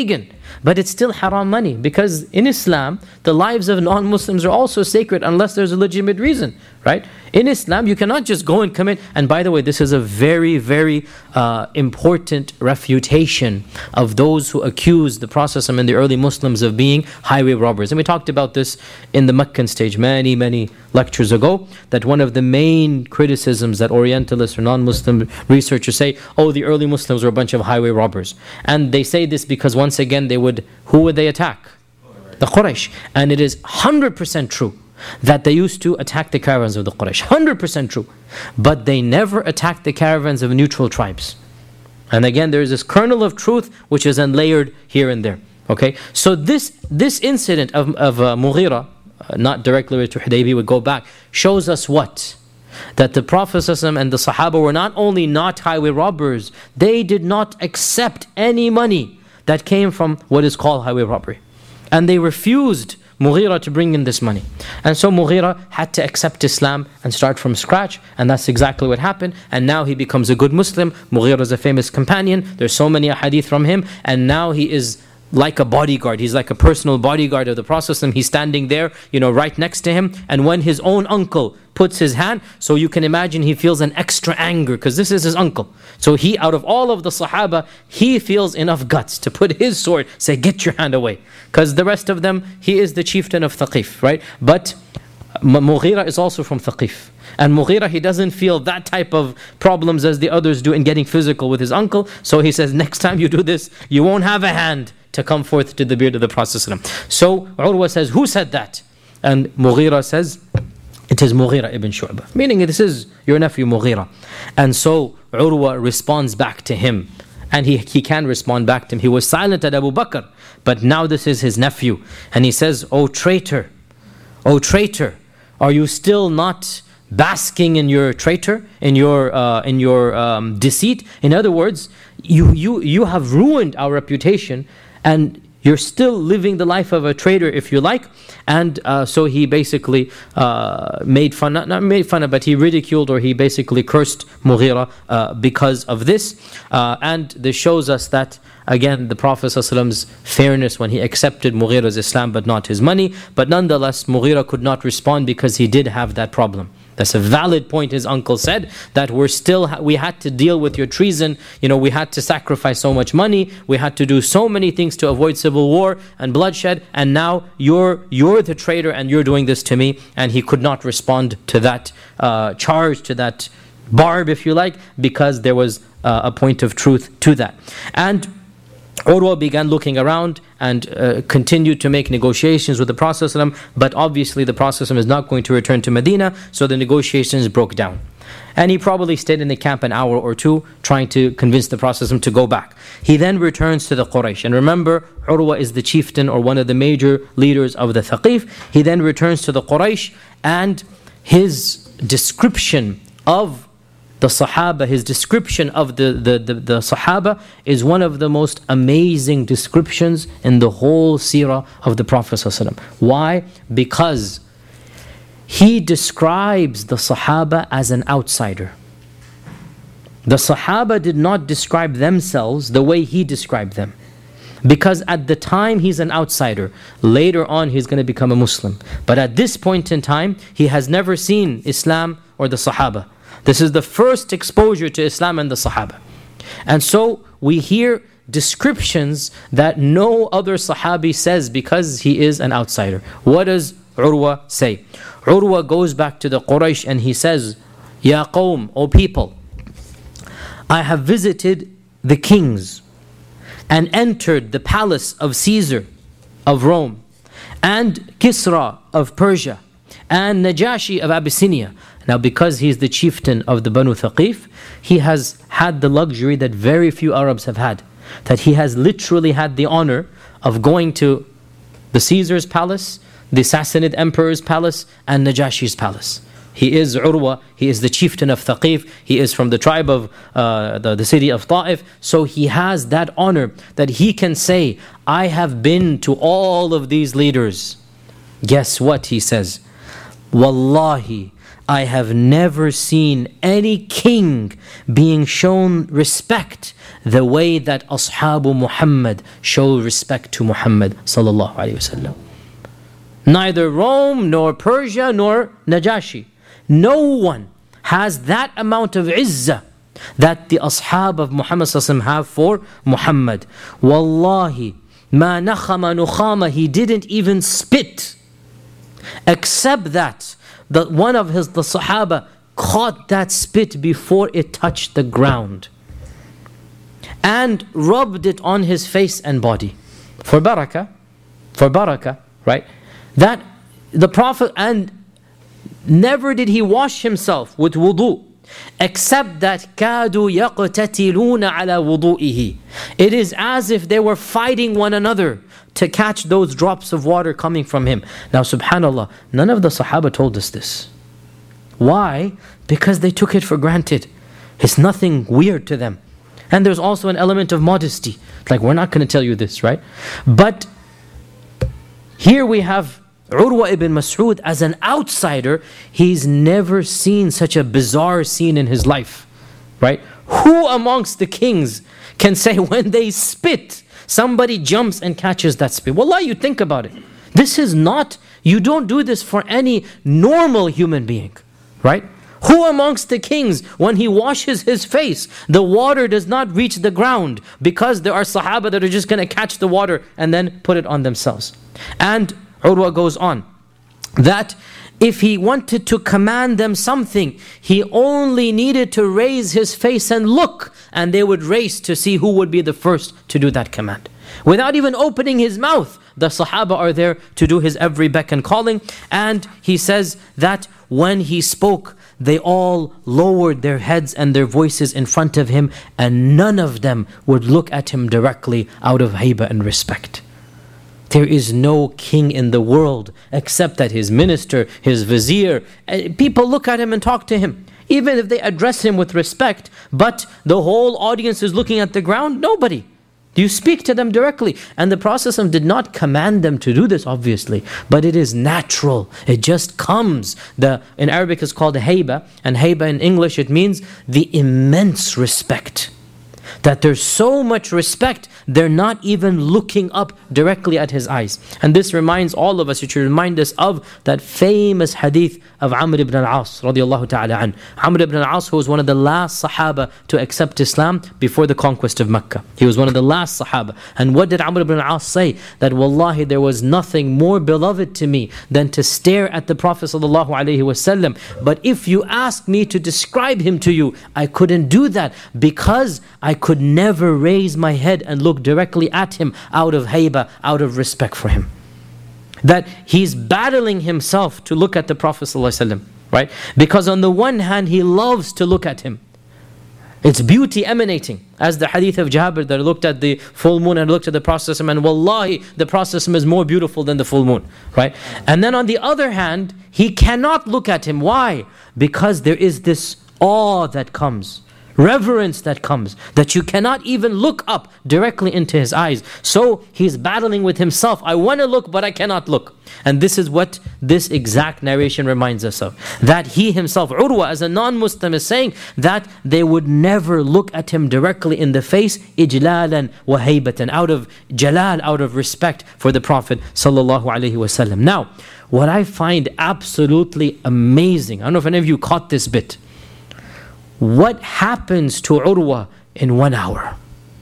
but it's still haram money, because in Islam, the lives of non-Muslims are also sacred unless there's a legitimate reason, right? In Islam, you cannot just go and commit. And by the way, this is a very, very uh, important refutation of those who accuse the Prophet and the early Muslims of being highway robbers. And we talked about this in the Meccan stage many, many lectures ago, that one of the main criticisms that Orientalists or non-Muslim researchers say, oh, the early Muslims were a bunch of highway robbers. And they say this because once again, they would, who would they attack? The Quraysh. And it is one hundred percent true that they used to attack the caravans of the Quraysh. one hundred percent true. But they never attacked the caravans of neutral tribes. And again, there is this kernel of truth which is unlayered here and there. Okay, so this this incident of, of uh, Mughira, uh, not directly related to Hudaybiyah, would go back, shows us what? That the Prophet ﷺ and the Sahaba were not only not highway robbers, they did not accept any money that came from what is called highway robbery. And they refused Mughira to bring in this money. And so Mughira had to accept Islam and start from scratch, and that's exactly what happened. And now he becomes a good Muslim. Mughira is a famous companion. There's so many hadith from him, and now he is like a bodyguard. He's like a personal bodyguard of the Prophet. He's standing there, you know, right next to him. And when his own uncle puts his hand, so you can imagine he feels an extra anger because this is his uncle. So he, out of all of the Sahaba, he feels enough guts to put his sword, say, get your hand away. Because the rest of them, he is the chieftain of Thaqif, right? But Mughira is also from Thaqif. And Mughira, he doesn't feel that type of problems as the others do in getting physical with his uncle. So he says, next time you do this, you won't have a hand to come forth to the beard of the Prophet. So Urwa says, who said that? And Mughira says, it is Mughira ibn Shu'bah. Meaning this is your nephew Mughira. And so Urwa responds back to him. And he, he can respond back to him. He was silent at Abu Bakr, but now this is his nephew. And he says, oh traitor, oh traitor, are you still not basking in your traitor, in your uh, in your um, deceit? In other words, you you you have ruined our reputation, and you're still living the life of a traitor, if you like. And uh, so he basically uh, made fun, not, not made fun of, but he ridiculed or he basically cursed Mughira uh, because of this. Uh, and this shows us that, again, the Prophet ﷺ's fairness when he accepted Mughira's Islam but not his money. But nonetheless, Mughira could not respond because he did have that problem. That's a valid point his uncle said, that we're still, we had to deal with your treason, you know, we had to sacrifice so much money, we had to do so many things to avoid civil war and bloodshed, and now you're you're the traitor and you're doing this to me. And he could not respond to that uh, charge, to that barb, if you like, because there was uh, a point of truth to that. And Urwa began looking around and uh, continued to make negotiations with the Prophet ﷺ, but obviously the Prophet ﷺ is not going to return to Medina, so the negotiations broke down. And he probably stayed in the camp an hour or two trying to convince the Prophet ﷺ to go back. He then returns to the Quraysh. And remember, Urwa is the chieftain or one of the major leaders of the Thaqif. He then returns to the Quraysh, and his description of the Sahaba, his description of the, the, the, the Sahaba is one of the most amazing descriptions in the whole seerah of the Prophet ﷺ. Why? Because he describes the Sahaba as an outsider. The Sahaba did not describe themselves the way he described them. Because at the time he's an outsider. Later on he's going to become a Muslim. But at this point in time, he has never seen Islam or the Sahaba. This is the first exposure to Islam and the Sahaba. And so we hear descriptions that no other Sahabi says because he is an outsider. What does Urwa say? Urwa goes back to the Quraysh and he says, Ya qawm, O people, I have visited the kings and entered the palace of Caesar of Rome and Kisra of Persia and Najashi of Abyssinia. Now, because he's the chieftain of the Banu Thaqif, he has had the luxury that very few Arabs have had. That he has literally had the honor of going to the Caesar's palace, the Sassanid emperor's palace, and Najashi's palace. He is Urwa, he is the chieftain of Thaqif, he is from the tribe of uh, the, the city of Ta'if. So he has that honor that he can say, I have been to all of these leaders. Guess what he says? Wallahi, I have never seen any king being shown respect the way that Ashabu Muhammad show respect to Muhammad sallallahu alaihi wasallam. Neither Rome, nor Persia, nor Najashi. No one has that amount of izzah that the ashab of Muhammad sallallahu alaihi wasallam have for Muhammad. Wallahi, ma nakhama nukhama, he didn't even spit, except that the, one of his the Sahaba caught that spit before it touched the ground and rubbed it on his face and body for barakah, for barakah, right? That the Prophet, and never did he wash himself with wudu, except that كادوا يقتتلون على وضوئه. It is as if they were fighting one another to catch those drops of water coming from him. Now subhanallah, none of the Sahaba told us this. Why? Because they took it for granted. It's nothing weird to them. And there's also an element of modesty. Like, we're not going to tell you this, right? But here we have Urwa ibn Mas'ud as an outsider. He's never seen such a bizarre scene in his life, right? Who amongst the kings can say when they spit, somebody jumps and catches that spit? Wallah, you think about it. This is not, you don't do this for any normal human being, right? Who amongst the kings, when he washes his face, the water does not reach the ground because there are Sahaba that are just going to catch the water and then put it on themselves. And Urwa goes on, that if he wanted to command them something, he only needed to raise his face and look, and they would race to see who would be the first to do that command. Without even opening his mouth, the Sahaba are there to do his every beck and calling. And he says that when he spoke, they all lowered their heads and their voices in front of him, and none of them would look at him directly out of haiba and respect. There is no king in the world except that his minister, his vizier, people look at him and talk to him. Even if they address him with respect, but the whole audience is looking at the ground, nobody. You speak to them directly. And the Prophet did not command them to do this, obviously, but it is natural. It just comes. The in Arabic it's called haiba, and haiba in English it means the immense respect. That there's so much respect, they're not even looking up directly at his eyes. And this reminds all of us, it should remind us of that famous hadith of Amr ibn al-As radiallahu ta'ala an. Amr ibn al-As, who was one of the last Sahaba to accept Islam before the conquest of Mecca. He was one of the last Sahaba. And what did Amr ibn al-As say? That wallahi, there was nothing more beloved to me than to stare at the Prophet sallallahu alaihi wasallam. But if you ask me to describe him to you, I couldn't do that because I could never raise my head and look directly at him out of haiba, out of respect for him. That he's battling himself to look at the Prophet ﷺ, right? Because on the one hand, he loves to look at him. It's beauty emanating. As the hadith of Jabir that looked at the full moon and looked at the Prophet ﷺ, and wallahi, the Prophet ﷺ is more beautiful than the full moon, right? And then on the other hand, he cannot look at him. Why? Because there is this awe that comes, reverence that comes, that you cannot even look up directly into his eyes. So he's battling with himself. I want to look, but I cannot look. And this is what this exact narration reminds us of. That he himself, Urwa, as a non-Muslim, is saying that they would never look at him directly in the face, ijlalan wa haybatan, out of jalal, out of respect for the Prophet sallallahu alaihi wasallam. Now, what I find absolutely amazing, I don't know if any of you caught this bit. What happens to Urwa in one hour?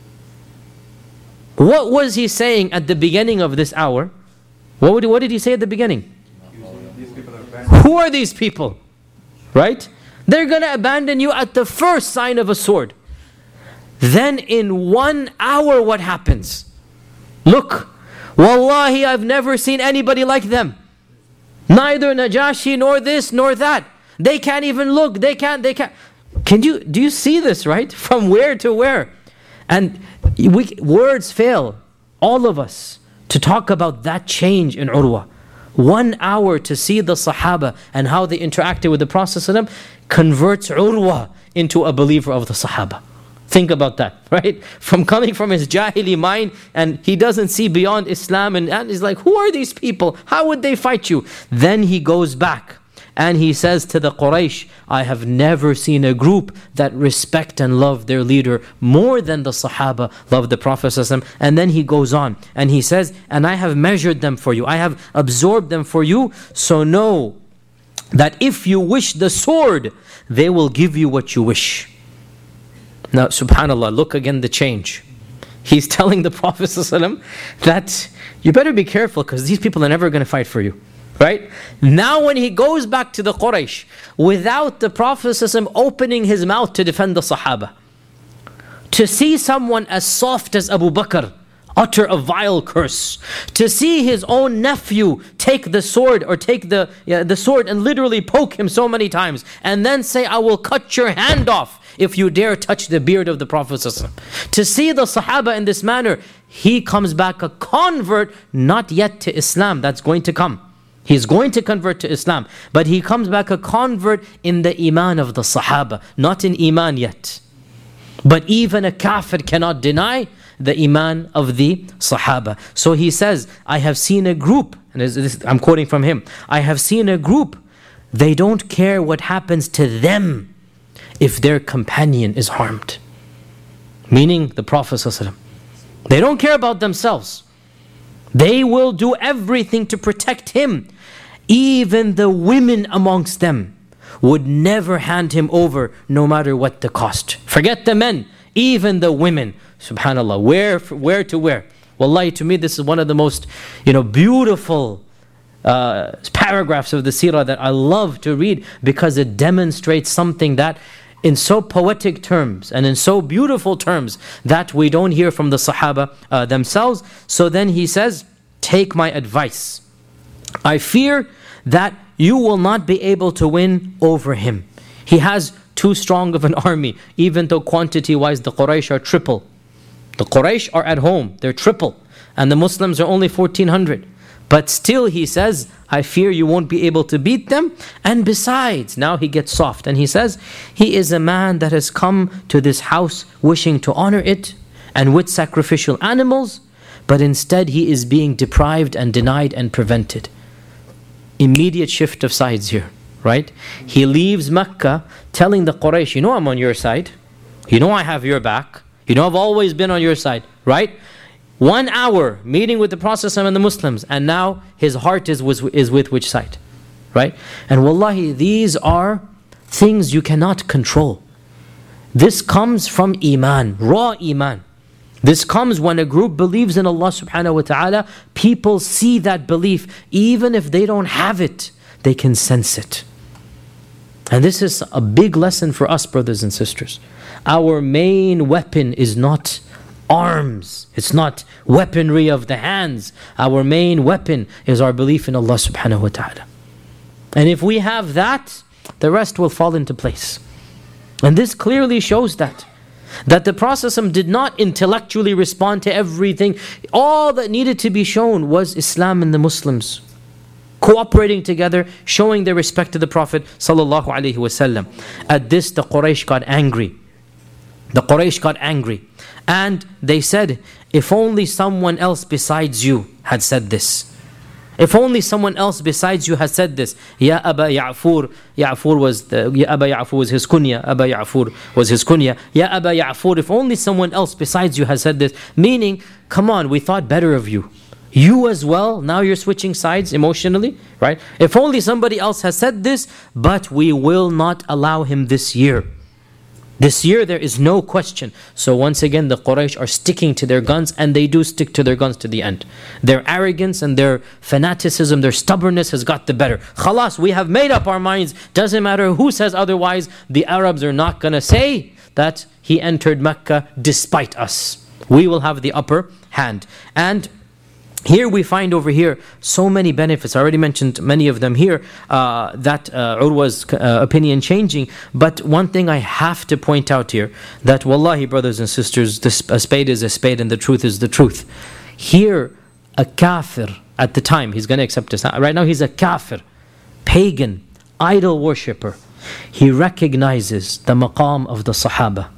What was he saying at the beginning of this hour? What, would, what did he say at the beginning? Who are these people? Right? They're going to abandon you at the first sign of a sword. Then in one hour what happens? Look, wallahi, I've never seen anybody like them. Neither Najashi nor this nor that. They can't even look. They can't, they can't. Can you, do you see this, right? From where to where? And we, words fail, all of us, to talk about that change in Urwa. One hour to see the Sahaba and how they interacted with the Prophet ﷺ converts Urwa into a believer of the Sahaba. Think about that, right? From coming from his jahili mind, and he doesn't see beyond Islam, and, and he's like, who are these people? How would they fight you? Then he goes back And he says to the Quraysh, I have never seen a group that respect and love their leader more than the Sahaba love the Prophet ﷺ. And then he goes on and he says, and I have measured them for you, I have absorbed them for you, so know that if you wish the sword, they will give you what you wish. Now, subhanAllah, look again the change. He's telling the Prophet ﷺ that you better be careful because these people are never going to fight for you. Right? Now when he goes back to the Quraysh, without the Prophet ﷺ opening his mouth to defend the Sahaba, to see someone as soft as Abu Bakr utter a vile curse, to see his own nephew take the sword or take the, yeah, the sword and literally poke him so many times, and then say, I will cut your hand off if you dare touch the beard of the Prophet ﷺ. To see the Sahaba in this manner, he comes back a convert, not yet to Islam, that's going to come. He's going to convert to Islam, but he comes back a convert in the iman of the Sahaba, not in iman yet. But even a kafir cannot deny the iman of the Sahaba. So he says, I have seen a group, and this, I'm quoting from him, I have seen a group, they don't care what happens to them if their companion is harmed. Meaning the Prophet ﷺ. They don't care about themselves. They will do everything to protect him. Even the women amongst them would never hand him over no matter what the cost. Forget the men, even the women. Subhanallah, where, where to where? Wallahi, to me this is one of the most, you know, beautiful uh, paragraphs of the seerah that I love to read, because it demonstrates something that in so poetic terms and in so beautiful terms that we don't hear from the Sahaba uh, themselves. So then he says, take my advice. I fear that you will not be able to win over him. He has too strong of an army, even though quantity-wise the Quraysh are triple. The Quraysh are at home, they're triple, and the Muslims are only fourteen hundred. But still he says, I fear you won't be able to beat them. And besides, now he gets soft and he says, he is a man that has come to this house wishing to honor it and with sacrificial animals, but instead he is being deprived and denied and prevented. Immediate shift of sides here, right? He leaves Mecca telling the Quraysh, you know I'm on your side. You know I have your back. You know I've always been on your side, right? One hour meeting with the Prophet and the Muslims, and now his heart is with, is with which side, right? And wallahi, these are things you cannot control. This comes from iman, raw iman. This comes when a group believes in Allah subhanahu wa ta'ala. People see that belief, even if they don't have it, they can sense it. And this is a big lesson for us, brothers and sisters. Our main weapon is not arms. It's not weaponry of the hands. Our main weapon is our belief in Allah subhanahu wa ta'ala. And if we have that, the rest will fall into place. And this clearly shows that. That the Prophet did not intellectually respond to everything. All that needed to be shown was Islam and the Muslims cooperating together, showing their respect to the Prophet sallallahu alaihi wasallam. At this, the Quraysh got angry. The Quraysh got angry. And they said, if only someone else besides you had said this. If only someone else besides you had said this. Ya Aba Ya'fur. Ya'fur was the, Ya Aba Ya'fur was his kunya. Aba Ya'fur was his kunya. Ya Aba Ya'fur, if only someone else besides you had said this. Meaning, come on, we thought better of you. You as well, now you're switching sides emotionally, right? If only somebody else has said this, but we will not allow him this year. This year there is no question. So once again the Quraysh are sticking to their guns, and they do stick to their guns to the end. Their arrogance and their fanaticism, their stubbornness has got the better. Khalas, we have made up our minds. Doesn't matter who says otherwise. The Arabs are not going to say that he entered Mecca despite us. We will have the upper hand. And here we find over here so many benefits. I already mentioned many of them here, uh, that uh, Urwa's uh, opinion changing. But one thing I have to point out here, that wallahi, brothers and sisters, this, a spade is a spade and the truth is the truth. Here, a kafir at the time, he's going to accept this. Right now he's a kafir, pagan, idol worshipper. He recognizes the maqam of the Sahaba.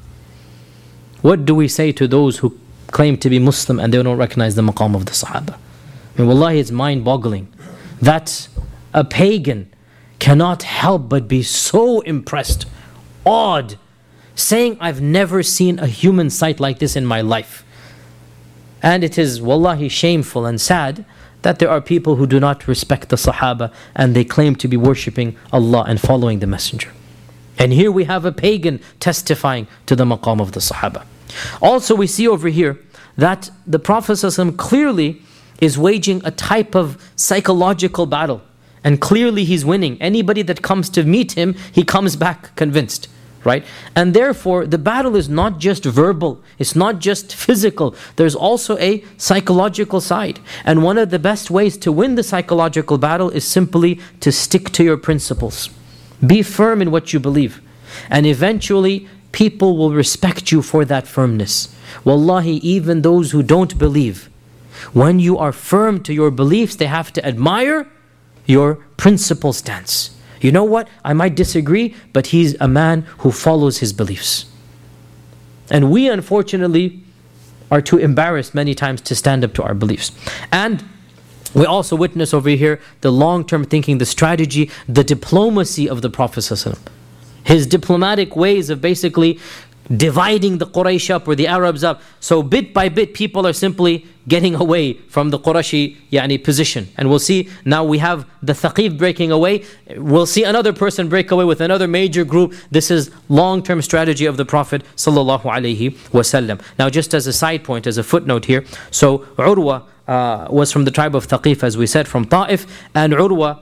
What do we say to those who claim to be Muslim and they don't recognize the maqam of the Sahaba? I mean, wallahi, it's mind-boggling that a pagan cannot help but be so impressed, awed, saying, I've never seen a human sight like this in my life. And it is wallahi shameful and sad that there are people who do not respect the Sahaba and they claim to be worshipping Allah and following the Messenger. And here we have a pagan testifying to the maqam of the Sahaba. Also we see over here that the Prophet ﷺ clearly is waging a type of psychological battle. And clearly he's winning. Anybody that comes to meet him, he comes back convinced. Right? And therefore, the battle is not just verbal. It's not just physical. There's also a psychological side. And one of the best ways to win the psychological battle is simply to stick to your principles. Be firm in what you believe. And eventually, people will respect you for that firmness. Wallahi, even those who don't believe, when you are firm to your beliefs, they have to admire your principle stance. You know what? I might disagree, but he's a man who follows his beliefs. And we, unfortunately, are too embarrassed many times to stand up to our beliefs. And we also witness over here the long-term thinking, the strategy, the diplomacy of the Prophet ﷺ. His diplomatic ways of basically dividing the Quraysh up or the Arabs up. So bit by bit, people are simply getting away from the Qurashi yani, position. And we'll see, now we have the Thaqif breaking away. We'll see another person break away with another major group. This is long-term strategy of the Prophet sallallahu alaihi wasallam. Now just as a side point, as a footnote here, so Urwa uh, was from the tribe of Thaqif, as we said, from Ta'if. And Urwa,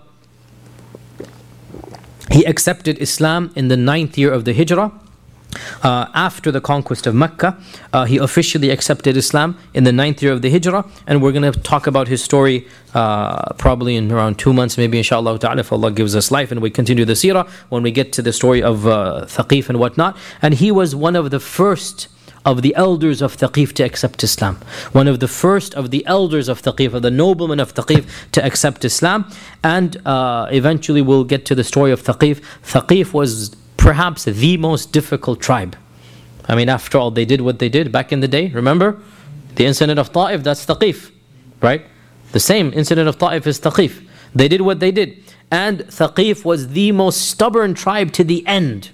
he accepted Islam in the ninth year of the Hijrah. Uh, after the conquest of Mecca, uh, he officially accepted Islam in the ninth year of the Hijrah, and we're going to talk about his story uh, probably in around two months, maybe inshallah ta'ala, if Allah gives us life, and we continue the seerah when we get to the story of uh, Thaqif and whatnot. And he was one of the first of the elders of Thaqif to accept Islam. One of the first of the elders of Thaqif, of the noblemen of Thaqif to accept Islam. And uh, eventually we'll get to the story of Thaqif. Thaqif was perhaps the most difficult tribe. I mean, after all, they did what they did back in the day. Remember? The incident of Ta'if, that's Thaqif. Right? The same incident of Ta'if is Thaqif. They did what they did. And Thaqif was the most stubborn tribe to the end.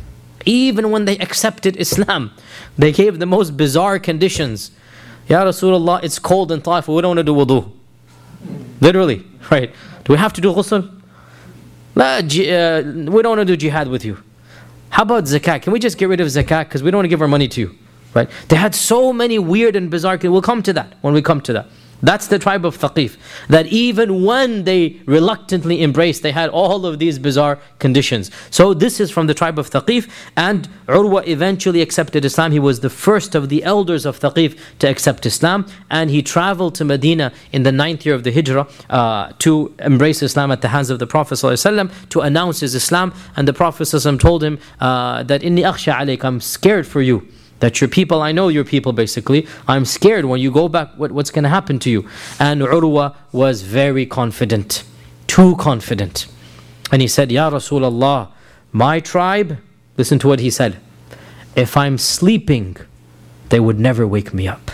Even when they accepted Islam, they gave the most bizarre conditions. Ya Rasulullah, it's cold in Ta'if, we don't want to do wudu. Literally, right? Do we have to do ghusl? La, uh, we don't want to do jihad with you. How about zakat? Can we just get rid of zakat because we don't want to give our money to you? Right? They had so many weird and bizarre. We'll come to that when we come to that. That's the tribe of Thaqif. That even when they reluctantly embraced, they had all of these bizarre conditions. So this is from the tribe of Thaqif, and Urwa eventually accepted Islam. He was the first of the elders of Thaqif to accept Islam, and he traveled to Medina in the ninth year of the Hijrah uh, to embrace Islam at the hands of the Prophet ﷺ, to announce his Islam. And the Prophet ﷺ told him uh, that inni akhsha alayk, I'm scared for you. That your people, I know your people basically, I'm scared when you go back, what, what's going to happen to you? And Urwa was very confident, too confident. And he said, Ya Rasulullah, my tribe, listen to what he said, if I'm sleeping, they would never wake me up.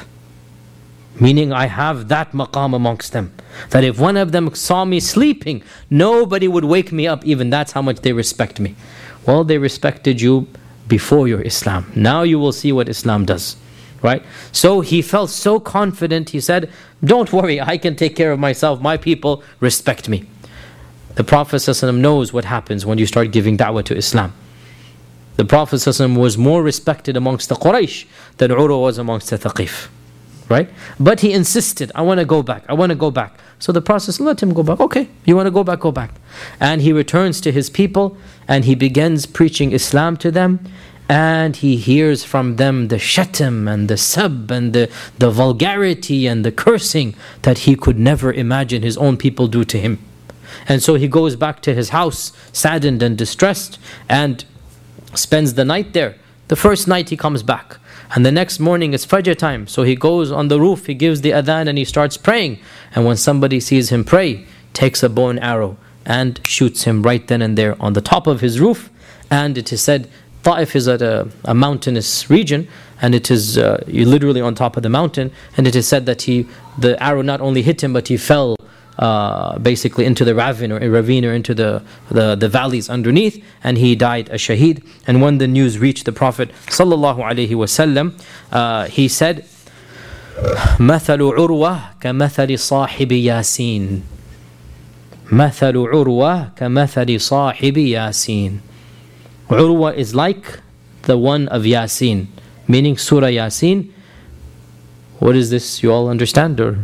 Meaning I have that maqam amongst them. That if one of them saw me sleeping, nobody would wake me up, even that's how much they respect me. Well, they respected you before your Islam. Now you will see what Islam does. Right? So he felt so confident, he said, don't worry, I can take care of myself. My people respect me. The Prophet ﷺ knows what happens when you start giving da'wah to Islam. The Prophet ﷺ was more respected amongst the Quraysh than Urwa was amongst the Thaqif. Right? But he insisted, I want to go back, I want to go back. So the Prophet ﷺ let him go back. Okay, you want to go back, go back. And he returns to his people and he begins preaching Islam to them. And he hears from them the shatam and the sab and the, the vulgarity and the cursing that he could never imagine his own people do to him. And so he goes back to his house, saddened and distressed, and spends the night there. The first night he comes back. And the next morning it's Fajr time. So he goes on the roof, he gives the adhan and he starts praying. And when somebody sees him pray, takes a bow and arrow and shoots him right then and there on the top of his roof. And it is said, Ta'if is at a, a mountainous region, and it is uh, literally on top of the mountain. And it is said that he, the arrow not only hit him, but he fell uh, basically into the ravine or ravine or into the, the, the valleys underneath, and he died a shaheed. And when the news reached the Prophet sallallahu alaihi wasallam, uh, he said, مثل عروة كمثل صاحب ياسين مثل عروة كمثل صاحب ياسين. Urwa is like the one of Yasin, meaning Surah Yasin. What is this? You all understand? Or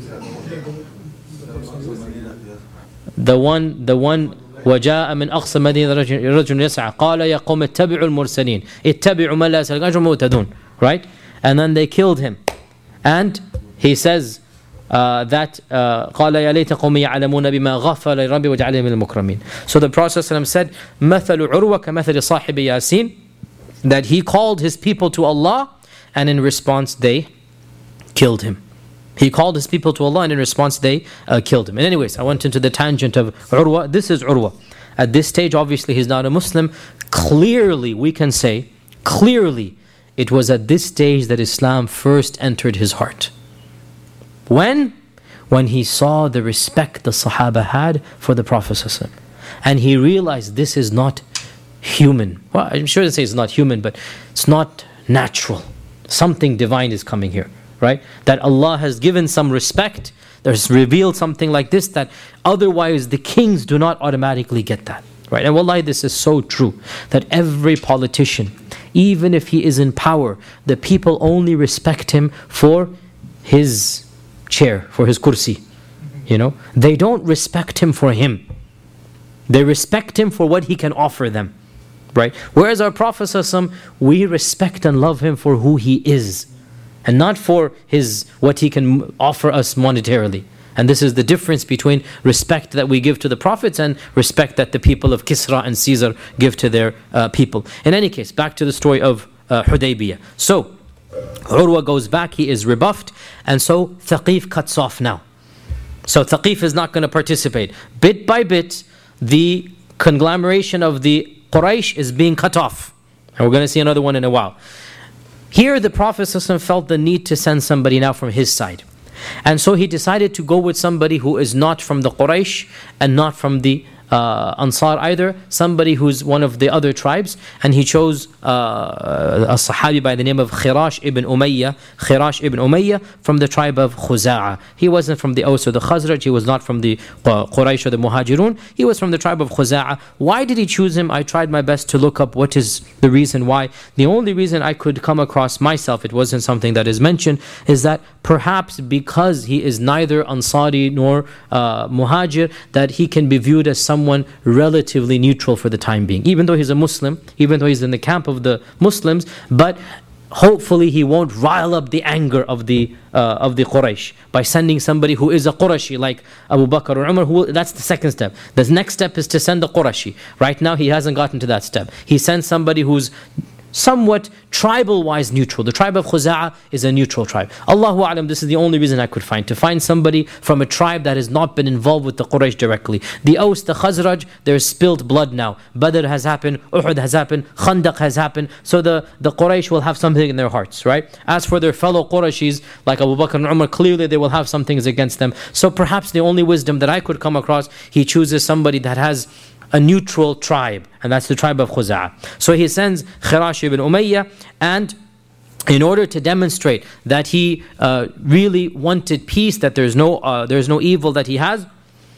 the one, the one وجاء من أقصى مدينة رجل يسعى قال يا قوم اتبعوا المرسلين اتبعوا من لا يسألكم أجرا وهم مهتدون. Right? And then they killed him. And he says uh, that uh, قال يا ليت قومي يعلمون بما غفر ربي وجعلني من المكرمين. So the Prophet ﷺ said مثل عروة كمثل صاحب ياسين, that he called his people to Allah, and in response they killed him. He called his people to Allah, and in response they uh, killed him. And anyways, I went into the tangent of Urwa. This is Urwa. At this stage, obviously, he's not a Muslim. Clearly, we can say, clearly, it was at this stage that Islam first entered his heart. When? When he saw the respect the Sahaba had for the Prophet ﷺ. And he realized this is not human. Well, I'm sure to say it's not human, but it's not natural. Something divine is coming here, right? That Allah has given some respect. There's revealed something like this that otherwise the kings do not automatically get that, right? And wallahi, this is so true, that every politician, even if he is in power, the people only respect him for his chair, for his kursi. You know, they don't respect him for him. They respect him for what he can offer them. Right? Whereas our Prophet ﷺ, we respect and love him for who he is, and not for his what he can offer us monetarily. And this is the difference between respect that we give to the prophets and respect that the people of Kisra and Caesar give to their uh, people. In any case, back to the story of uh, Hudaybiyah. So, Urwa goes back, he is rebuffed, and so Thaqif cuts off now. So Thaqif is not going to participate. Bit by bit, the conglomeration of the Quraysh is being cut off. And we're going to see another one in a while. Here the Prophet ﷺ felt the need to send somebody now from his side. And so he decided to go with somebody who is not from the Quraysh and not from the uh, Ansar either, somebody who's one of the other tribes, and he chose uh, a Sahabi by the name of Khirash ibn Umayyah, Khirash ibn Umayyah from the tribe of Khuza'a. He wasn't from the Aws or the Khazraj, he was not from the Quraysh or the Muhajirun, he was from the tribe of Khuza'a. Why did he choose him? I tried my best to look up what is the reason why. The only reason I could come across myself, it wasn't something that is mentioned, is that perhaps because he is neither Ansari nor uh, Muhajir, that he can be viewed as someone relatively neutral for the time being. Even though he's a Muslim, even though he's in the camp of the Muslims, but hopefully he won't rile up the anger of the uh, of the Quraysh by sending somebody who is a Qurashi like Abu Bakr or Umar. Who will, that's the second step. The next step is to send a Qurashi. Right now he hasn't gotten to that step. He sends somebody who's somewhat tribal-wise neutral. The tribe of Khuza'a is a neutral tribe. Allahu A'lam, this is the only reason I could find. To find somebody from a tribe that has not been involved with the Quraysh directly. The Aws, the Khazraj, there's spilled blood now. Badr has happened, Uhud has happened, Khandaq has happened. So the, the Quraysh will have something in their hearts, right? As for their fellow Qurayshis, like Abu Bakr and Umar, clearly they will have some things against them. So perhaps the only wisdom that I could come across, he chooses somebody that has a neutral tribe, and that's the tribe of Khuza'a. So he sends Khirash ibn Umayyah, and in order to demonstrate that he uh, really wanted peace, that there's no uh, there's no evil that he has,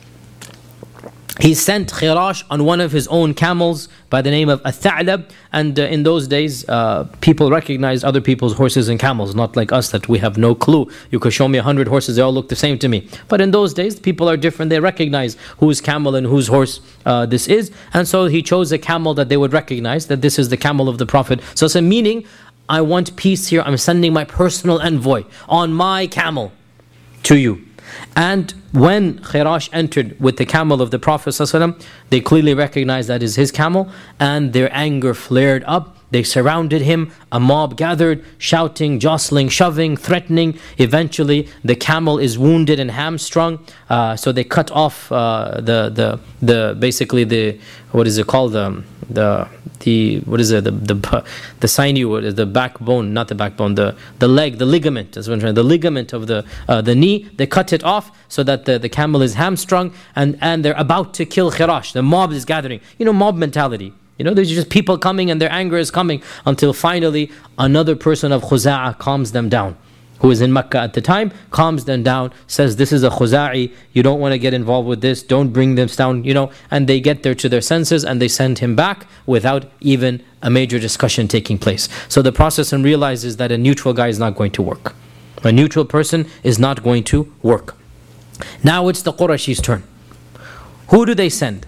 he sent Khirash on one of his own camels by the name of Al-Tha'lab. And uh, in those days, uh, people recognized other people's horses and camels, not like us that we have no clue. You could show me a hundred horses, they all look the same to me. But in those days, people are different. They recognize whose camel and whose horse uh, this is. And so he chose a camel that they would recognize, that this is the camel of the Prophet. So it's a meaning, I want peace here. I'm sending my personal envoy on my camel to you. And when Khirash entered with the camel of the Prophet ﷺ, they clearly recognized that is his camel, and their anger flared up. They surrounded him, a mob gathered, shouting, jostling, shoving, threatening. Eventually, the camel is wounded and hamstrung, uh, so they cut off uh, the, the, the, basically the, what is it called, the, the the what is it the the the sinew, what is the backbone, not the backbone, the the leg, the ligament, that's what I'm trying, the ligament of the uh, the knee. They cut it off so that the, the camel is hamstrung, and and they're about to kill Khirash. The mob is gathering, you know, mob mentality. You know, there's just people coming and their anger is coming, until finally another person of Khuza'ah calms them down, who is in Mecca at the time, calms them down, says, this is a Khuza'i, you don't want to get involved with this, don't bring them down, you know, and they get there to their senses and they send him back without even a major discussion taking place. So the Prophet realizes that a neutral guy is not going to work. A neutral person is not going to work. Now it's the Qurayshis' turn. Who do they send?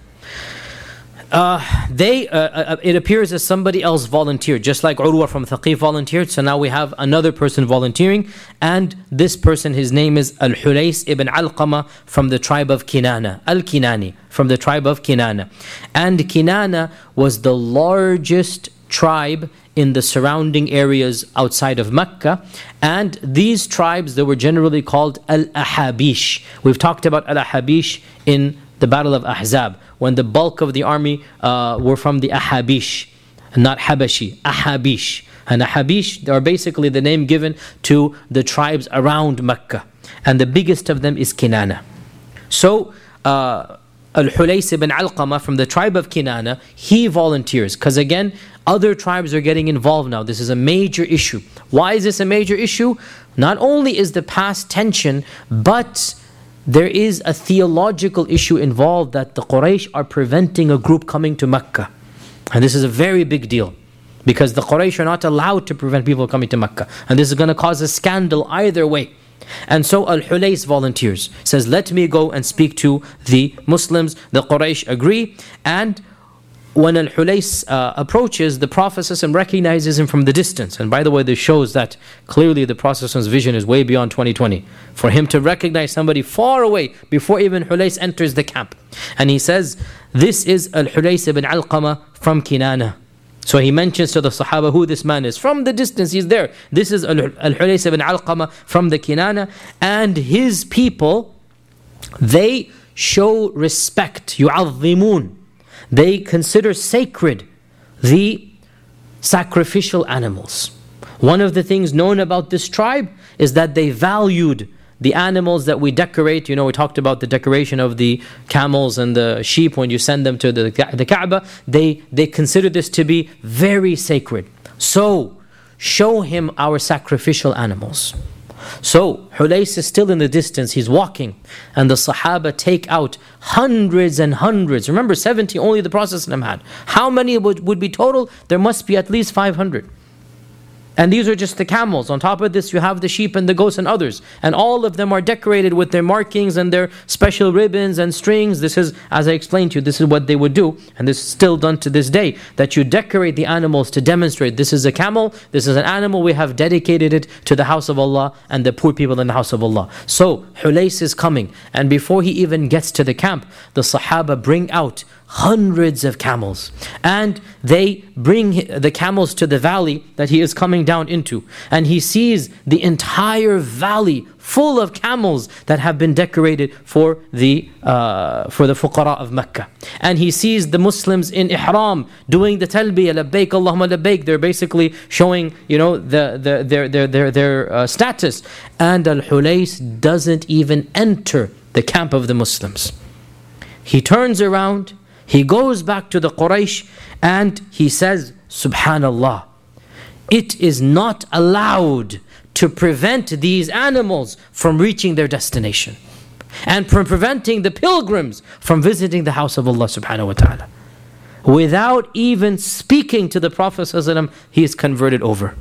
Uh, they, uh, uh, it appears as somebody else volunteered, just like Urwa from Thaqif volunteered. So now we have another person volunteering, and this person, his name is Al-Hulays ibn Alqama from the tribe of Kinana, Al-Kinani, from the tribe of Kinana. And Kinana was the largest tribe in the surrounding areas outside of Mecca, and these tribes, they were generally called Al-Ahabish. We've talked about Al-Ahabish in the Battle of Ahzab, when the bulk of the army uh, were from the Ahabish, not Habashi, Ahabish. And Ahabish, they are basically the name given to the tribes around Mecca. And the biggest of them is Kinana. So, uh, Al-Hulays ibn Alqama from the tribe of Kinana, he volunteers. Because again, other tribes are getting involved now. This is a major issue. Why is this a major issue? Not only is the past tension, but there is a theological issue involved, that the Quraysh are preventing a group coming to Mecca. And this is a very big deal, because the Quraysh are not allowed to prevent people coming to Mecca. And this is going to cause a scandal either way. And so Al-Hulays volunteers, says, let me go and speak to the Muslims. The Quraysh agree, and when Al-Hulays uh, approaches, the Prophet ﷺ recognizes him from the distance. And by the way, this shows that clearly the Prophet's vision is way beyond twenty twenty. For him to recognize somebody far away before even Hulays enters the camp. And he says, this is Al-Hulays ibn Alqama from Kinana. So he mentions to the Sahaba who this man is. From the distance, he's there. This is Al-Hulays ibn Alqama from the Kinana. And his people, they show respect. يُعَظِّمُونَ. They consider sacred the sacrificial animals. One of the things known about this tribe is that they valued the animals that we decorate. You know, we talked about the decoration of the camels and the sheep when you send them to the, the Kaaba. They, they consider this to be very sacred. So, show him our sacrificial animals. So, Hulays is still in the distance, he's walking, and the Sahaba take out hundreds and hundreds. Remember, seventy only the Prophet had. How many would, would be total? There must be at least five hundred. And these are just the camels. On top of this, you have the sheep and the goats and others. And all of them are decorated with their markings and their special ribbons and strings. This is, as I explained to you, this is what they would do. And this is still done to this day. That you decorate the animals to demonstrate, this is a camel, this is an animal, we have dedicated it to the house of Allah and the poor people in the house of Allah. So, Hulays is coming. And before he even gets to the camp, the Sahaba bring out hundreds of camels, and they bring the camels to the valley that he is coming down into, and he sees the entire valley full of camels that have been decorated for the uh, for the fuqara of Mecca. And he sees the Muslims in ihram doing the talbiyah, labbaik Allahumma labbaik. They're basically showing, you know, the, the their their their their uh, status. And Al-Hulays doesn't even enter the camp of the Muslims. He turns around, he goes back to the Quraysh, and he says, Subhanallah, it is not allowed to prevent these animals from reaching their destination, and from preventing the pilgrims from visiting the house of Allah subhanahu wa ta'ala. Without even speaking to the Prophet ﷺ, he is converted over.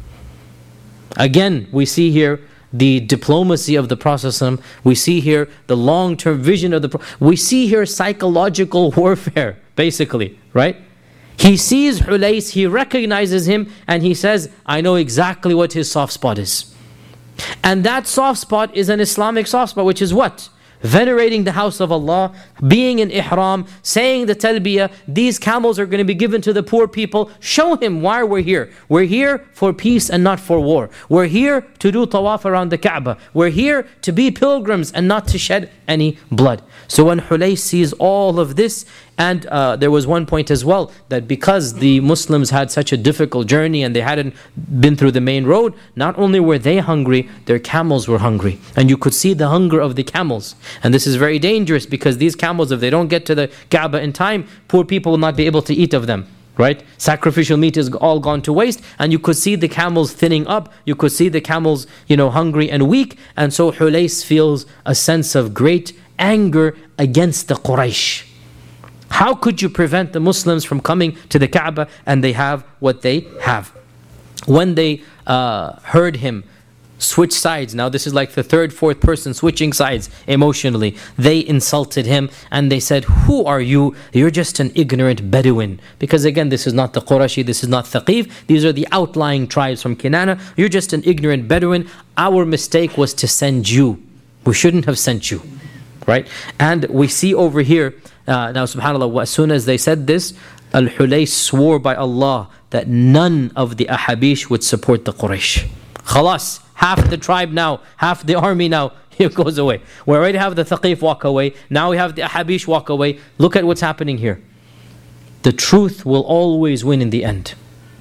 Again, we see here the diplomacy of the Prophet ﷺ. We see here the long-term vision of the Prophet. We see here psychological warfare, basically, right? He sees Hulays, he recognizes him, and he says, I know exactly what his soft spot is. And that soft spot is an Islamic soft spot, which is what? Venerating the house of Allah, being in ihram, saying the talbiyah. These camels are going to be given to the poor people. Show him why we're here. We're here for peace and not for war. We're here to do tawaf around the Kaaba. We're here to be pilgrims and not to shed any blood. So when Hulays sees all of this, And uh, there was one point as well, that because the Muslims had such a difficult journey and they hadn't been through the main road, not only were they hungry, their camels were hungry. And you could see the hunger of the camels. And this is very dangerous, because these camels, if they don't get to the Kaaba in time, poor people will not be able to eat of them. Right? Sacrificial meat is all gone to waste, and you could see the camels thinning up. You could see the camels, you know, hungry and weak. And so Hulays feels a sense of great anger against the Quraysh. How could you prevent the Muslims from coming to the Kaaba, and they have what they have? When they uh, heard him switch sides, now this is like the third, fourth person switching sides emotionally, they insulted him and they said, who are you? You're just an ignorant Bedouin. Because again, this is not the Qurashi, this is not Thaqif, these are the outlying tribes from Kinana. You're just an ignorant Bedouin. Our mistake was to send you. We shouldn't have sent you. Right? And we see over here, uh, now subhanAllah, as soon as they said this, Al-Hulays swore by Allah that none of the Ahabish would support the Quraysh. Khalas, half the tribe now, half the army now, it goes away. We already have the Thaqif walk away, now we have the Ahabish walk away. Look at what's happening here. The truth will always win in the end.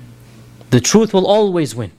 The truth will always win.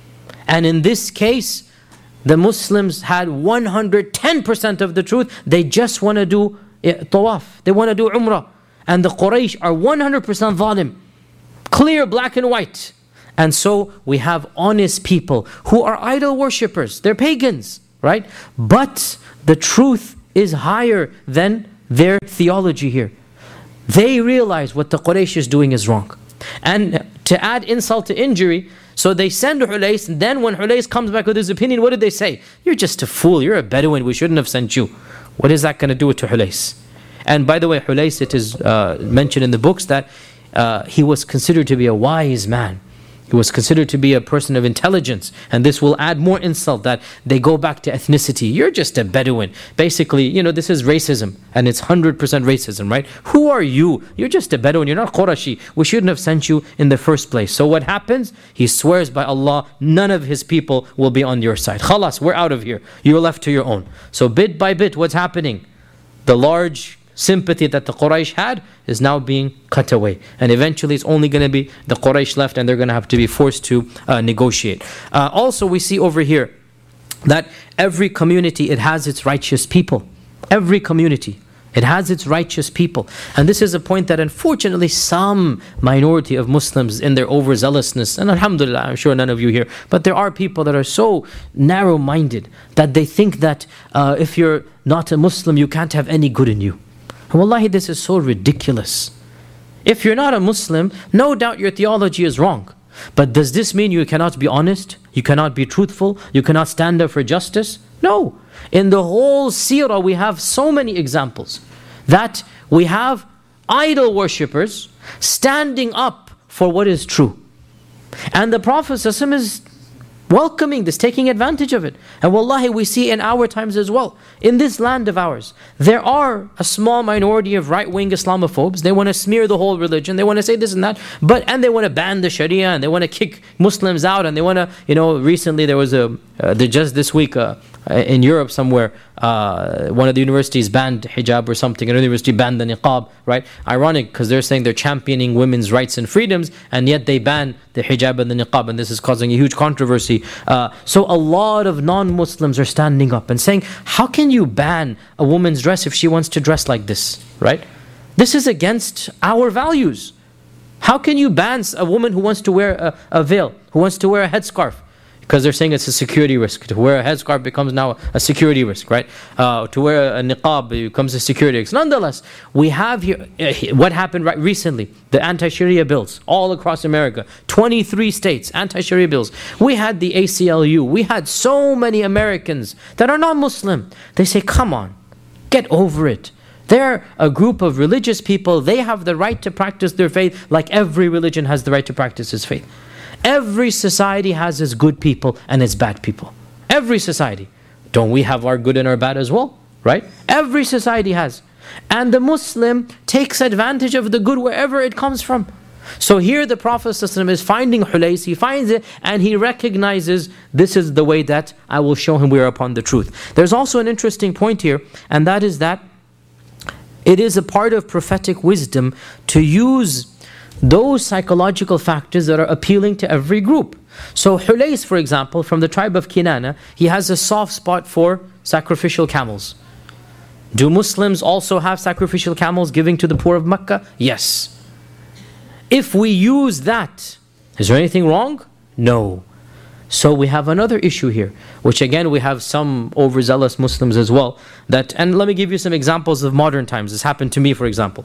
And in this case, the Muslims had one hundred ten percent of the truth. They just want to do tawaf. They want to do umrah. And the Quraysh are one hundred percent zalim. Clear, black and white. And so we have honest people who are idol worshippers. They're pagans, right? But the truth is higher than their theology here. They realize what the Quraysh is doing is wrong. And to add insult to injury, so they send Hulays, and then when Hulays comes back with his opinion, what did they say? You're just a fool, you're a Bedouin, we shouldn't have sent you. What is that going to do to Hulays? And by the way, Hulays, it is uh, mentioned in the books that uh, he was considered to be a wise man. He was considered to be a person of intelligence. And this will add more insult that they go back to ethnicity. You're just a Bedouin. Basically, you know, this is racism. And it's one hundred percent racism, right? Who are you? You're just a Bedouin. You're not Qurashi. We shouldn't have sent you in the first place. So what happens? He swears by Allah, none of his people will be on your side. Khalas, we're out of here. You're left to your own. So bit by bit, what's happening? The large sympathy that the Quraysh had is now being cut away. And eventually it's only going to be the Quraysh left, and they're going to have to be forced to uh, negotiate. Uh, also, we see over here that every community, it has its righteous people. Every community, it has its righteous people. And this is a point that unfortunately some minority of Muslims in their overzealousness, and alhamdulillah, I'm sure none of you here, but there are people that are so narrow-minded that they think that uh, if you're not a Muslim, you can't have any good in you. And wallahi, this is so ridiculous. If you're not a Muslim, no doubt your theology is wrong. But does this mean you cannot be honest? You cannot be truthful? You cannot stand up for justice? No. In the whole seerah, we have so many examples that we have idol worshippers standing up for what is true. And the Prophet ﷺ is welcoming this, taking advantage of it. And wallahi, we see in our times as well, in this land of ours, there are a small minority of right-wing Islamophobes. They want to smear the whole religion, they want to say this and that, but and they want to ban the Sharia, and they want to kick Muslims out, and they want to, you know, recently there was a, uh, just this week, uh, in Europe somewhere, uh, one of the universities banned hijab or something. Another university banned the niqab, right? Ironic, because they're saying they're championing women's rights and freedoms, and yet they ban the hijab and the niqab, and this is causing a huge controversy. Uh, so a lot of non-Muslims are standing up and saying, how can you ban a woman's dress if she wants to dress like this, right? This is against our values. How can you ban a woman who wants to wear a, a veil, who wants to wear a headscarf? Because they're saying it's a security risk. To wear a headscarf becomes now a security risk, right? Uh, to wear a niqab becomes a security risk. Nonetheless, we have here, uh, what happened right recently, the anti-Sharia bills all across America. twenty-three states, anti-Sharia bills. We had the A C L U. We had so many Americans that are not Muslim. They say, come on, get over it. They're a group of religious people. They have the right to practice their faith like every religion has the right to practice its faith. Every society has its good people and its bad people. Every society. Don't we have our good and our bad as well? Right? Every society has. And the Muslim takes advantage of the good wherever it comes from. So here the Prophet ﷺ is finding Hulays, he finds it, and he recognizes this is the way that I will show him we are upon the truth. There's also an interesting point here, and that is that It is a part of prophetic wisdom to use those psychological factors that are appealing to every group. So Hulays, for example, from the tribe of Kinana, he has a soft spot for sacrificial camels. Do Muslims also have sacrificial camels giving to the poor of Mecca? Yes. If we use that, is there anything wrong? No. So we have another issue here, which again we have some overzealous Muslims as well. That, and let me give you some examples of modern times. This happened to me, for example.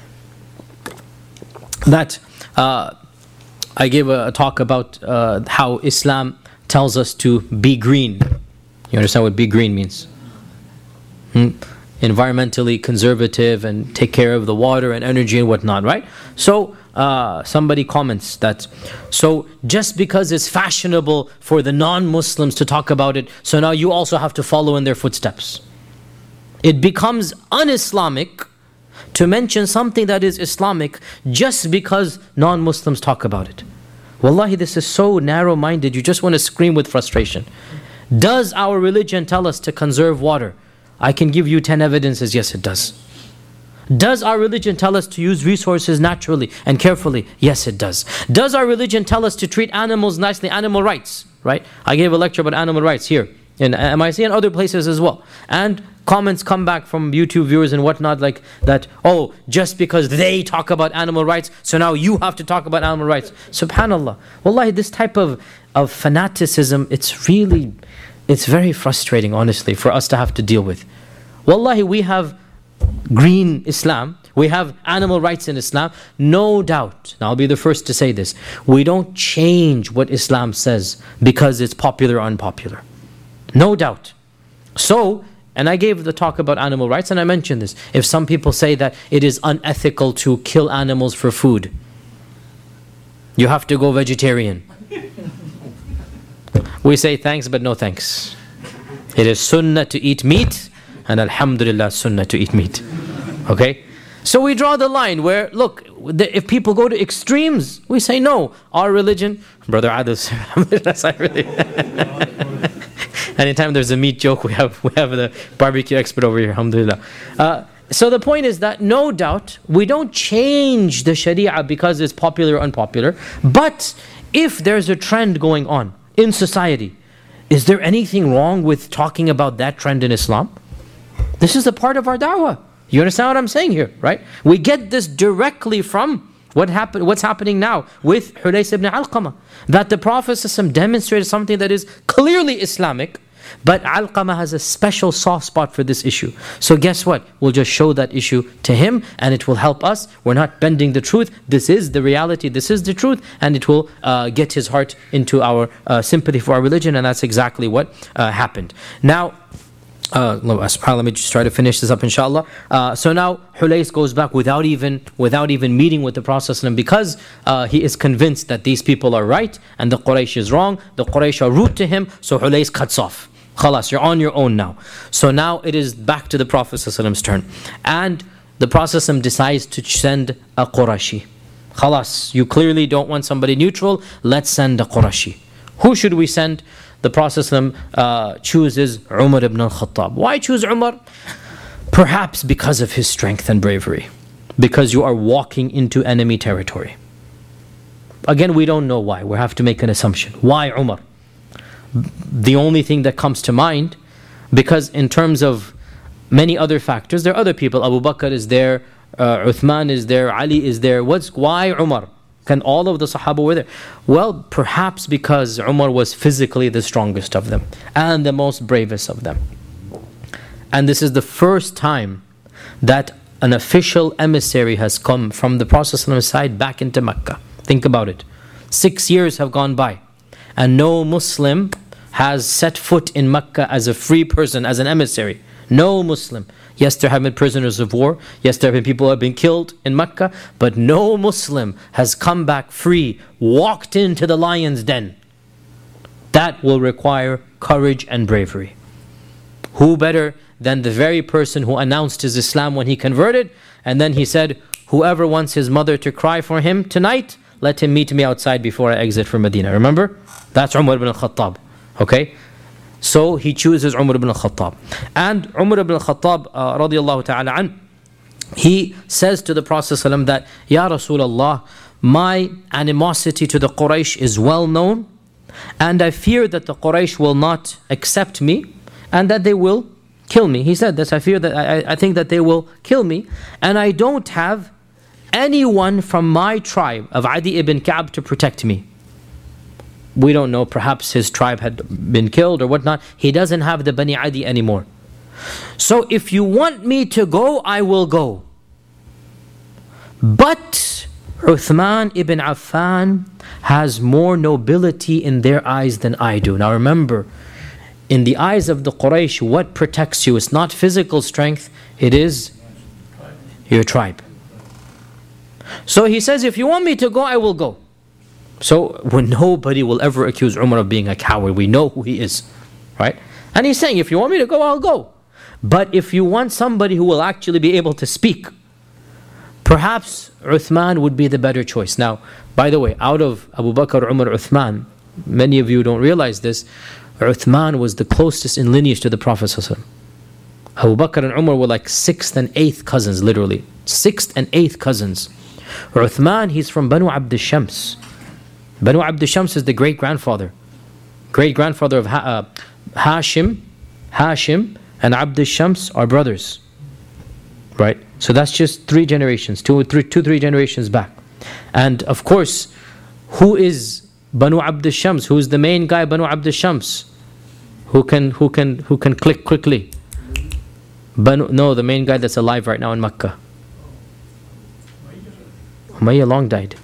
That uh, I gave a, a talk about uh, how Islam tells us to be green. You understand what be green means? Hmm? Environmentally conservative and take care of the water and energy and whatnot, right? So uh, somebody comments that, so just because it's fashionable for the non-Muslims to talk about it, so now you also have to follow in their footsteps. It becomes un-Islamic to mention something that is Islamic just because non-Muslims talk about it. Wallahi, this is so narrow-minded, you just want to scream with frustration. Does our religion tell us to conserve water? I can give you ten evidences, yes it does. Does our religion tell us to use resources naturally and carefully? Yes it does. Does our religion tell us to treat animals nicely, animal rights? Right? I gave a lecture about animal rights here in M I C and other places as well. And comments come back from YouTube viewers and whatnot like that, oh, just because they talk about animal rights, so now you have to talk about animal rights. Subhanallah. Wallahi, this type of, of fanaticism, it's really, it's very frustrating, honestly, for us to have to deal with. Wallahi, we have green Islam, we have animal rights in Islam, no doubt. Now I'll be the first to say this. We don't change what Islam says because it's popular or unpopular. No doubt. So, and I gave the talk about animal rights and I mentioned this. If some people say that it is unethical to kill animals for food, you have to go vegetarian. We say thanks but no thanks. It is sunnah to eat meat and alhamdulillah sunnah to eat meat. Okay? So we draw the line where, look, the, if people go to extremes, we say no. Our religion, Brother Adil, I really... Anytime there's a meat joke, we have we have the barbecue expert over here, alhamdulillah. Uh, so the point is that no doubt, we don't change the sharia because it's popular or unpopular. But if there's a trend going on in society, is there anything wrong with talking about that trend in Islam? This is a part of our da'wah. You understand what I'm saying here, right? We get this directly from what happened, what's happening now with Hulays ibn Alqamah. That the Prophet ﷺ demonstrated something that is clearly Islamic, but Alqamah has a special soft spot for this issue. So guess what? We'll just show that issue to him and it will help us. We're not bending the truth. This is the reality. This is the truth. And it will uh, get his heart into our uh, sympathy for our religion. And that's exactly what uh, happened. Now, Uh, let me just try to finish this up, inshallah. Uh, so now Hulays goes back without even without even meeting with the Prophet ﷺ because uh, he is convinced that these people are right and the Quraysh is wrong. The Quraysh are rude to him, so Hulays cuts off. Khalas, you're on your own now. So now it is back to the Prophet ﷺ's turn. And the Prophet ﷺ decides to send a Qurashi. Khalas, you clearly don't want somebody neutral, let's send a Qurashi. Who should we send? The Prophet uh, chooses Umar ibn al-Khattab. Why choose Umar? Perhaps because of his strength and bravery. Because you are walking into enemy territory. Again, we don't know why. We have to make an assumption. Why Umar? The only thing that comes to mind, because in terms of many other factors, there are other people. Abu Bakr is there, uh, Uthman is there, Ali is there. What's why Umar? Can all of the Sahaba were there? Well, perhaps because Umar was physically the strongest of them and the most bravest of them. And this is the first time that an official emissary has come from the Prophet's side back into Mecca. Think about it. Six years have gone by and no Muslim has set foot in Mecca as a free person, as an emissary. No Muslim. Yes, there have been prisoners of war. Yes, there have been people who have been killed in Mecca. But no Muslim has come back free, walked into the lion's den. That will require courage and bravery. Who better than the very person who announced his Islam when he converted? And then he said, whoever wants his mother to cry for him tonight, let him meet me outside before I exit for Medina. Remember? That's Umar ibn al-Khattab. Okay? So he chooses Umar ibn al-Khattab. And Umar ibn al-Khattab uh, radiallahu ta'ala an, he says to the Prophet ﷺ that, Ya Rasulullah, my animosity to the Quraysh is well known, and I fear that the Quraysh will not accept me and that they will kill me. He said this, I fear that, I, I think that they will kill me, and I don't have anyone from my tribe of Adi ibn Ka'b to protect me. We don't know, perhaps his tribe had been killed or whatnot. He doesn't have the Bani Adi anymore. So if you want me to go, I will go. But Uthman ibn Affan has more nobility in their eyes than I do. Now remember, in the eyes of the Quraysh, what protects you? It's not physical strength, it is your tribe. So he says, if you want me to go, I will go. So when nobody will ever accuse Umar of being a coward, we know who he is, right? And he's saying, if you want me to go, I'll go. But if you want somebody who will actually be able to speak, perhaps Uthman would be the better choice. Now, by the way, out of Abu Bakr, Umar, Uthman, many of you don't realize this, Uthman was the closest in lineage to the Prophet ﷺ. Abu Bakr and Umar were like sixth and eighth cousins, literally. Sixth and eighth cousins. Uthman, he's from Banu Abd Shams. Banu Abd Shams is the great-grandfather. Great-grandfather of ha- uh, Hashim, Hashim and Abd Shams are brothers. Right? So that's just three generations, two, three, two, three generations back. And of course, who is Banu Abd Shams? Who is the main guy, Banu Abd Shams? Who can, who can, who can click quickly? Banu, no, the main guy that's alive right now in Mecca. Umayyah long died.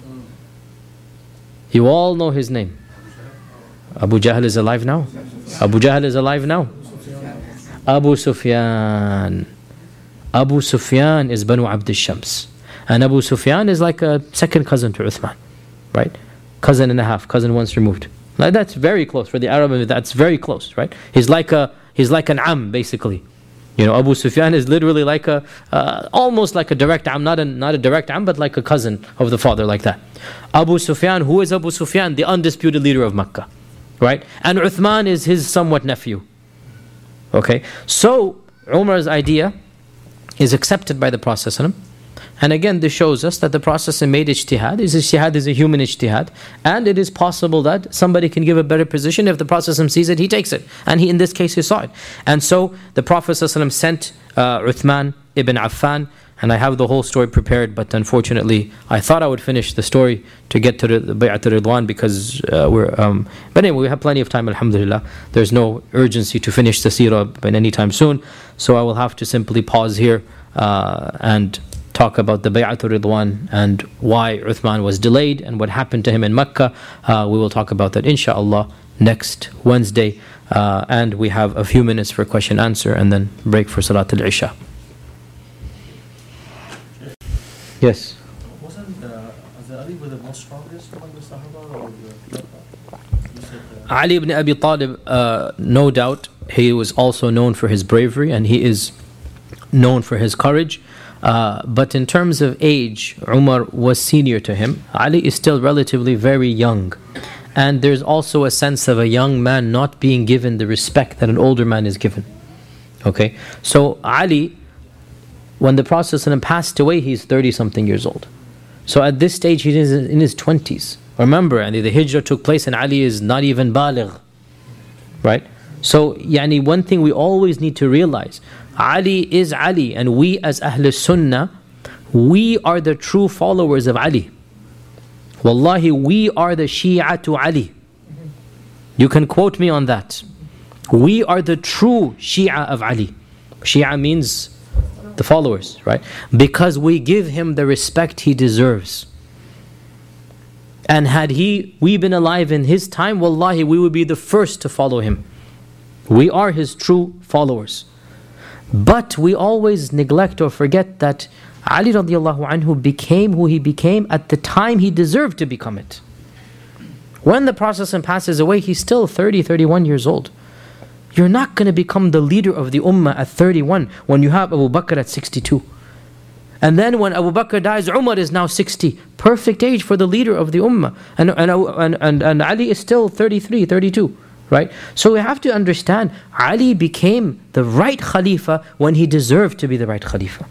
You all know his name. Abu Jahl is alive now. Abu Jahl is alive now. Abu Sufyan. Abu Sufyan is Banu Abd Shams. And Abu Sufyan is like a second cousin to Uthman. Right? Cousin and a half, cousin once removed. Like that's very close. For the Arab, that's very close, right? He's like a he's like an am, basically. You know, Abu Sufyan is literally like a, uh, almost like a direct am, not a, not a direct am, but like a cousin of the father, like that. Abu Sufyan, who is Abu Sufyan? The undisputed leader of Mecca, right? And Uthman is his somewhat nephew. Okay, so Umar's idea is accepted by the Prophet ﷺ. And again, this shows us that the Prophet made ijtihad. Ijtihad is a human ijtihad. And it is possible that somebody can give a better position. If the Prophet sees it, he takes it. And he, in this case, he saw it. And so the Prophet sent uh, Uthman ibn Affan. And I have the whole story prepared, but unfortunately, I thought I would finish the story to get to the Bay'at al-Ridwan because uh, we're... Um, but anyway, we have plenty of time, alhamdulillah. There's no urgency to finish the seerah any time soon. So I will have to simply pause here uh, and talk about the Bay'at al-Ridwan and why Uthman was delayed and what happened to him in Mecca. Uh, we will talk about that, inshaAllah, next Wednesday. Uh, and we have a few minutes for question answer and then break for Salat al-Isha. Yes. Wasn't uh, Ali the most strongest among the Sahaba? Or the, you said, uh, Ali ibn Abi Talib, uh, no doubt, he was also known for his bravery and he is known for his courage. Uh, but in terms of age, Umar was senior to him. Ali is still relatively very young. And there's also a sense of a young man not being given the respect that an older man is given. Okay? So Ali, when the Prophet ﷺ passed away, he's thirty-something years old. So at this stage, he is in his twenties. Remember, and the hijrah took place and Ali is not even baligh. Right? So, yani, one thing we always need to realize, Ali is Ali, and we as Ahl Sunnah, we are the true followers of Ali. Wallahi, we are the Shia to Ali. You can quote me on that. We are the true Shia of Ali. Shia means the followers, right? Because we give him the respect he deserves. And had he, we been alive in his time, wallahi, we would be the first to follow him. We are his true followers. But we always neglect or forget that Ali radiallahu anhu became who he became at the time he deserved to become it. When the Prophet passes away, he's still thirty, thirty-one years old. You're not going to become the leader of the ummah at thirty-one when you have Abu Bakr at sixty-two. And then when Abu Bakr dies, Umar is now sixty. Perfect age for the leader of the ummah. And, and, and, and, and Ali is still thirty-three, thirty-two. Right? So we have to understand, Ali became the right Khalifa when he deserved to be the right Khalifa.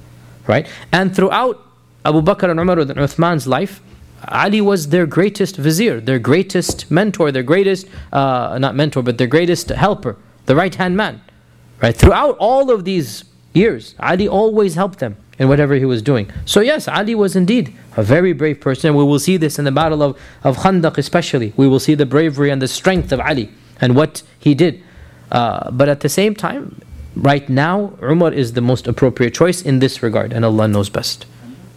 right? And throughout Abu Bakr and Umar and Uthman's life, Ali was their greatest vizier, their greatest mentor, their greatest, uh, not mentor, but their greatest helper, the right-hand man. Right? Throughout all of these years, Ali always helped them in whatever he was doing. So yes, Ali was indeed a very brave person. And we will see this in the battle of, of Khandaq especially. We will see the bravery and the strength of Ali and what he did. Uh, but at the same time, right now, Umar is the most appropriate choice in this regard, and Allah knows best.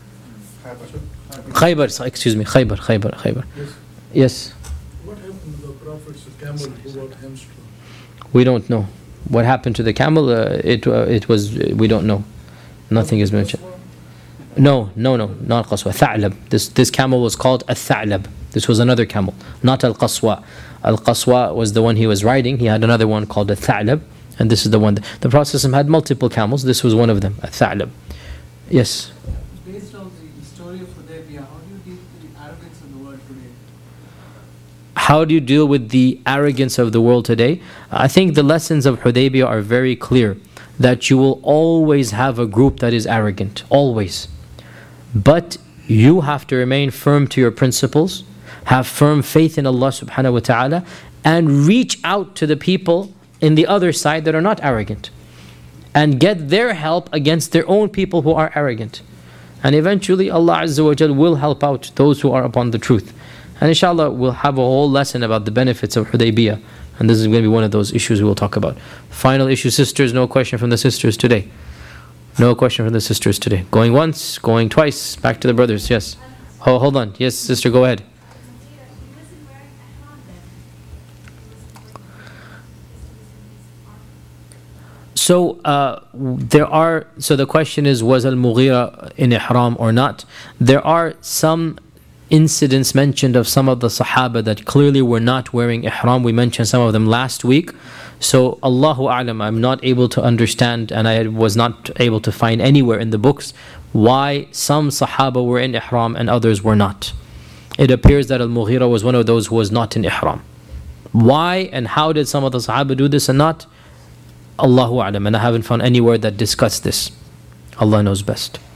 Khaybar, excuse me, Khaybar, Khaybar, Khaybar. Yes. Yes. What happened to the Prophet's camel who got hamstrung? We don't know. What happened to the camel? Uh, it uh, it was, uh, we don't know. Nothing is mentioned. No, no, no, not Qaswa. Tha'lab. This, this camel was called a Tha'lab. This was another camel, not Al-Qaswa. Al-Qaswa was the one he was riding. He had another one called a Tha'lab. And this is the one. That, the Prophet had multiple camels. This was one of them, a Tha'lab. Yes? Based on the story of Hudaybiyah, how do you deal with the arrogance of the world today? How do you deal with the arrogance of the world today? I think the lessons of Hudaybiyah are very clear. That you will always have a group that is arrogant. Always. But you have to remain firm to your principles. Have firm faith in Allah subhanahu wa ta'ala. And reach out to the people in the other side that are not arrogant. And get their help against their own people who are arrogant. And eventually Allah Azza wa Jal will help out those who are upon the truth. And inshallah we'll have a whole lesson about the benefits of Hudaybiyah. And this is going to be one of those issues we will talk about. Final issue, sisters. No question from the sisters today. No question from the sisters today. Going once, going twice. Back to the brothers, yes. Oh, hold on. Yes, sister, go ahead. So uh, there are, so the question is, was Al-Mughira in ihram or not? There are some incidents mentioned of some of the Sahaba that clearly were not wearing ihram. We mentioned some of them last week. So Allahu A'lam, I'm not able to understand, and I was not able to find anywhere in the books why some Sahaba were in ihram and others were not. It appears that Al-Mughira was one of those who was not in ihram. Why and how did some of the Sahaba do this and not? Allahu A'lam, and I haven't found anywhere that discussed this. Allah knows best.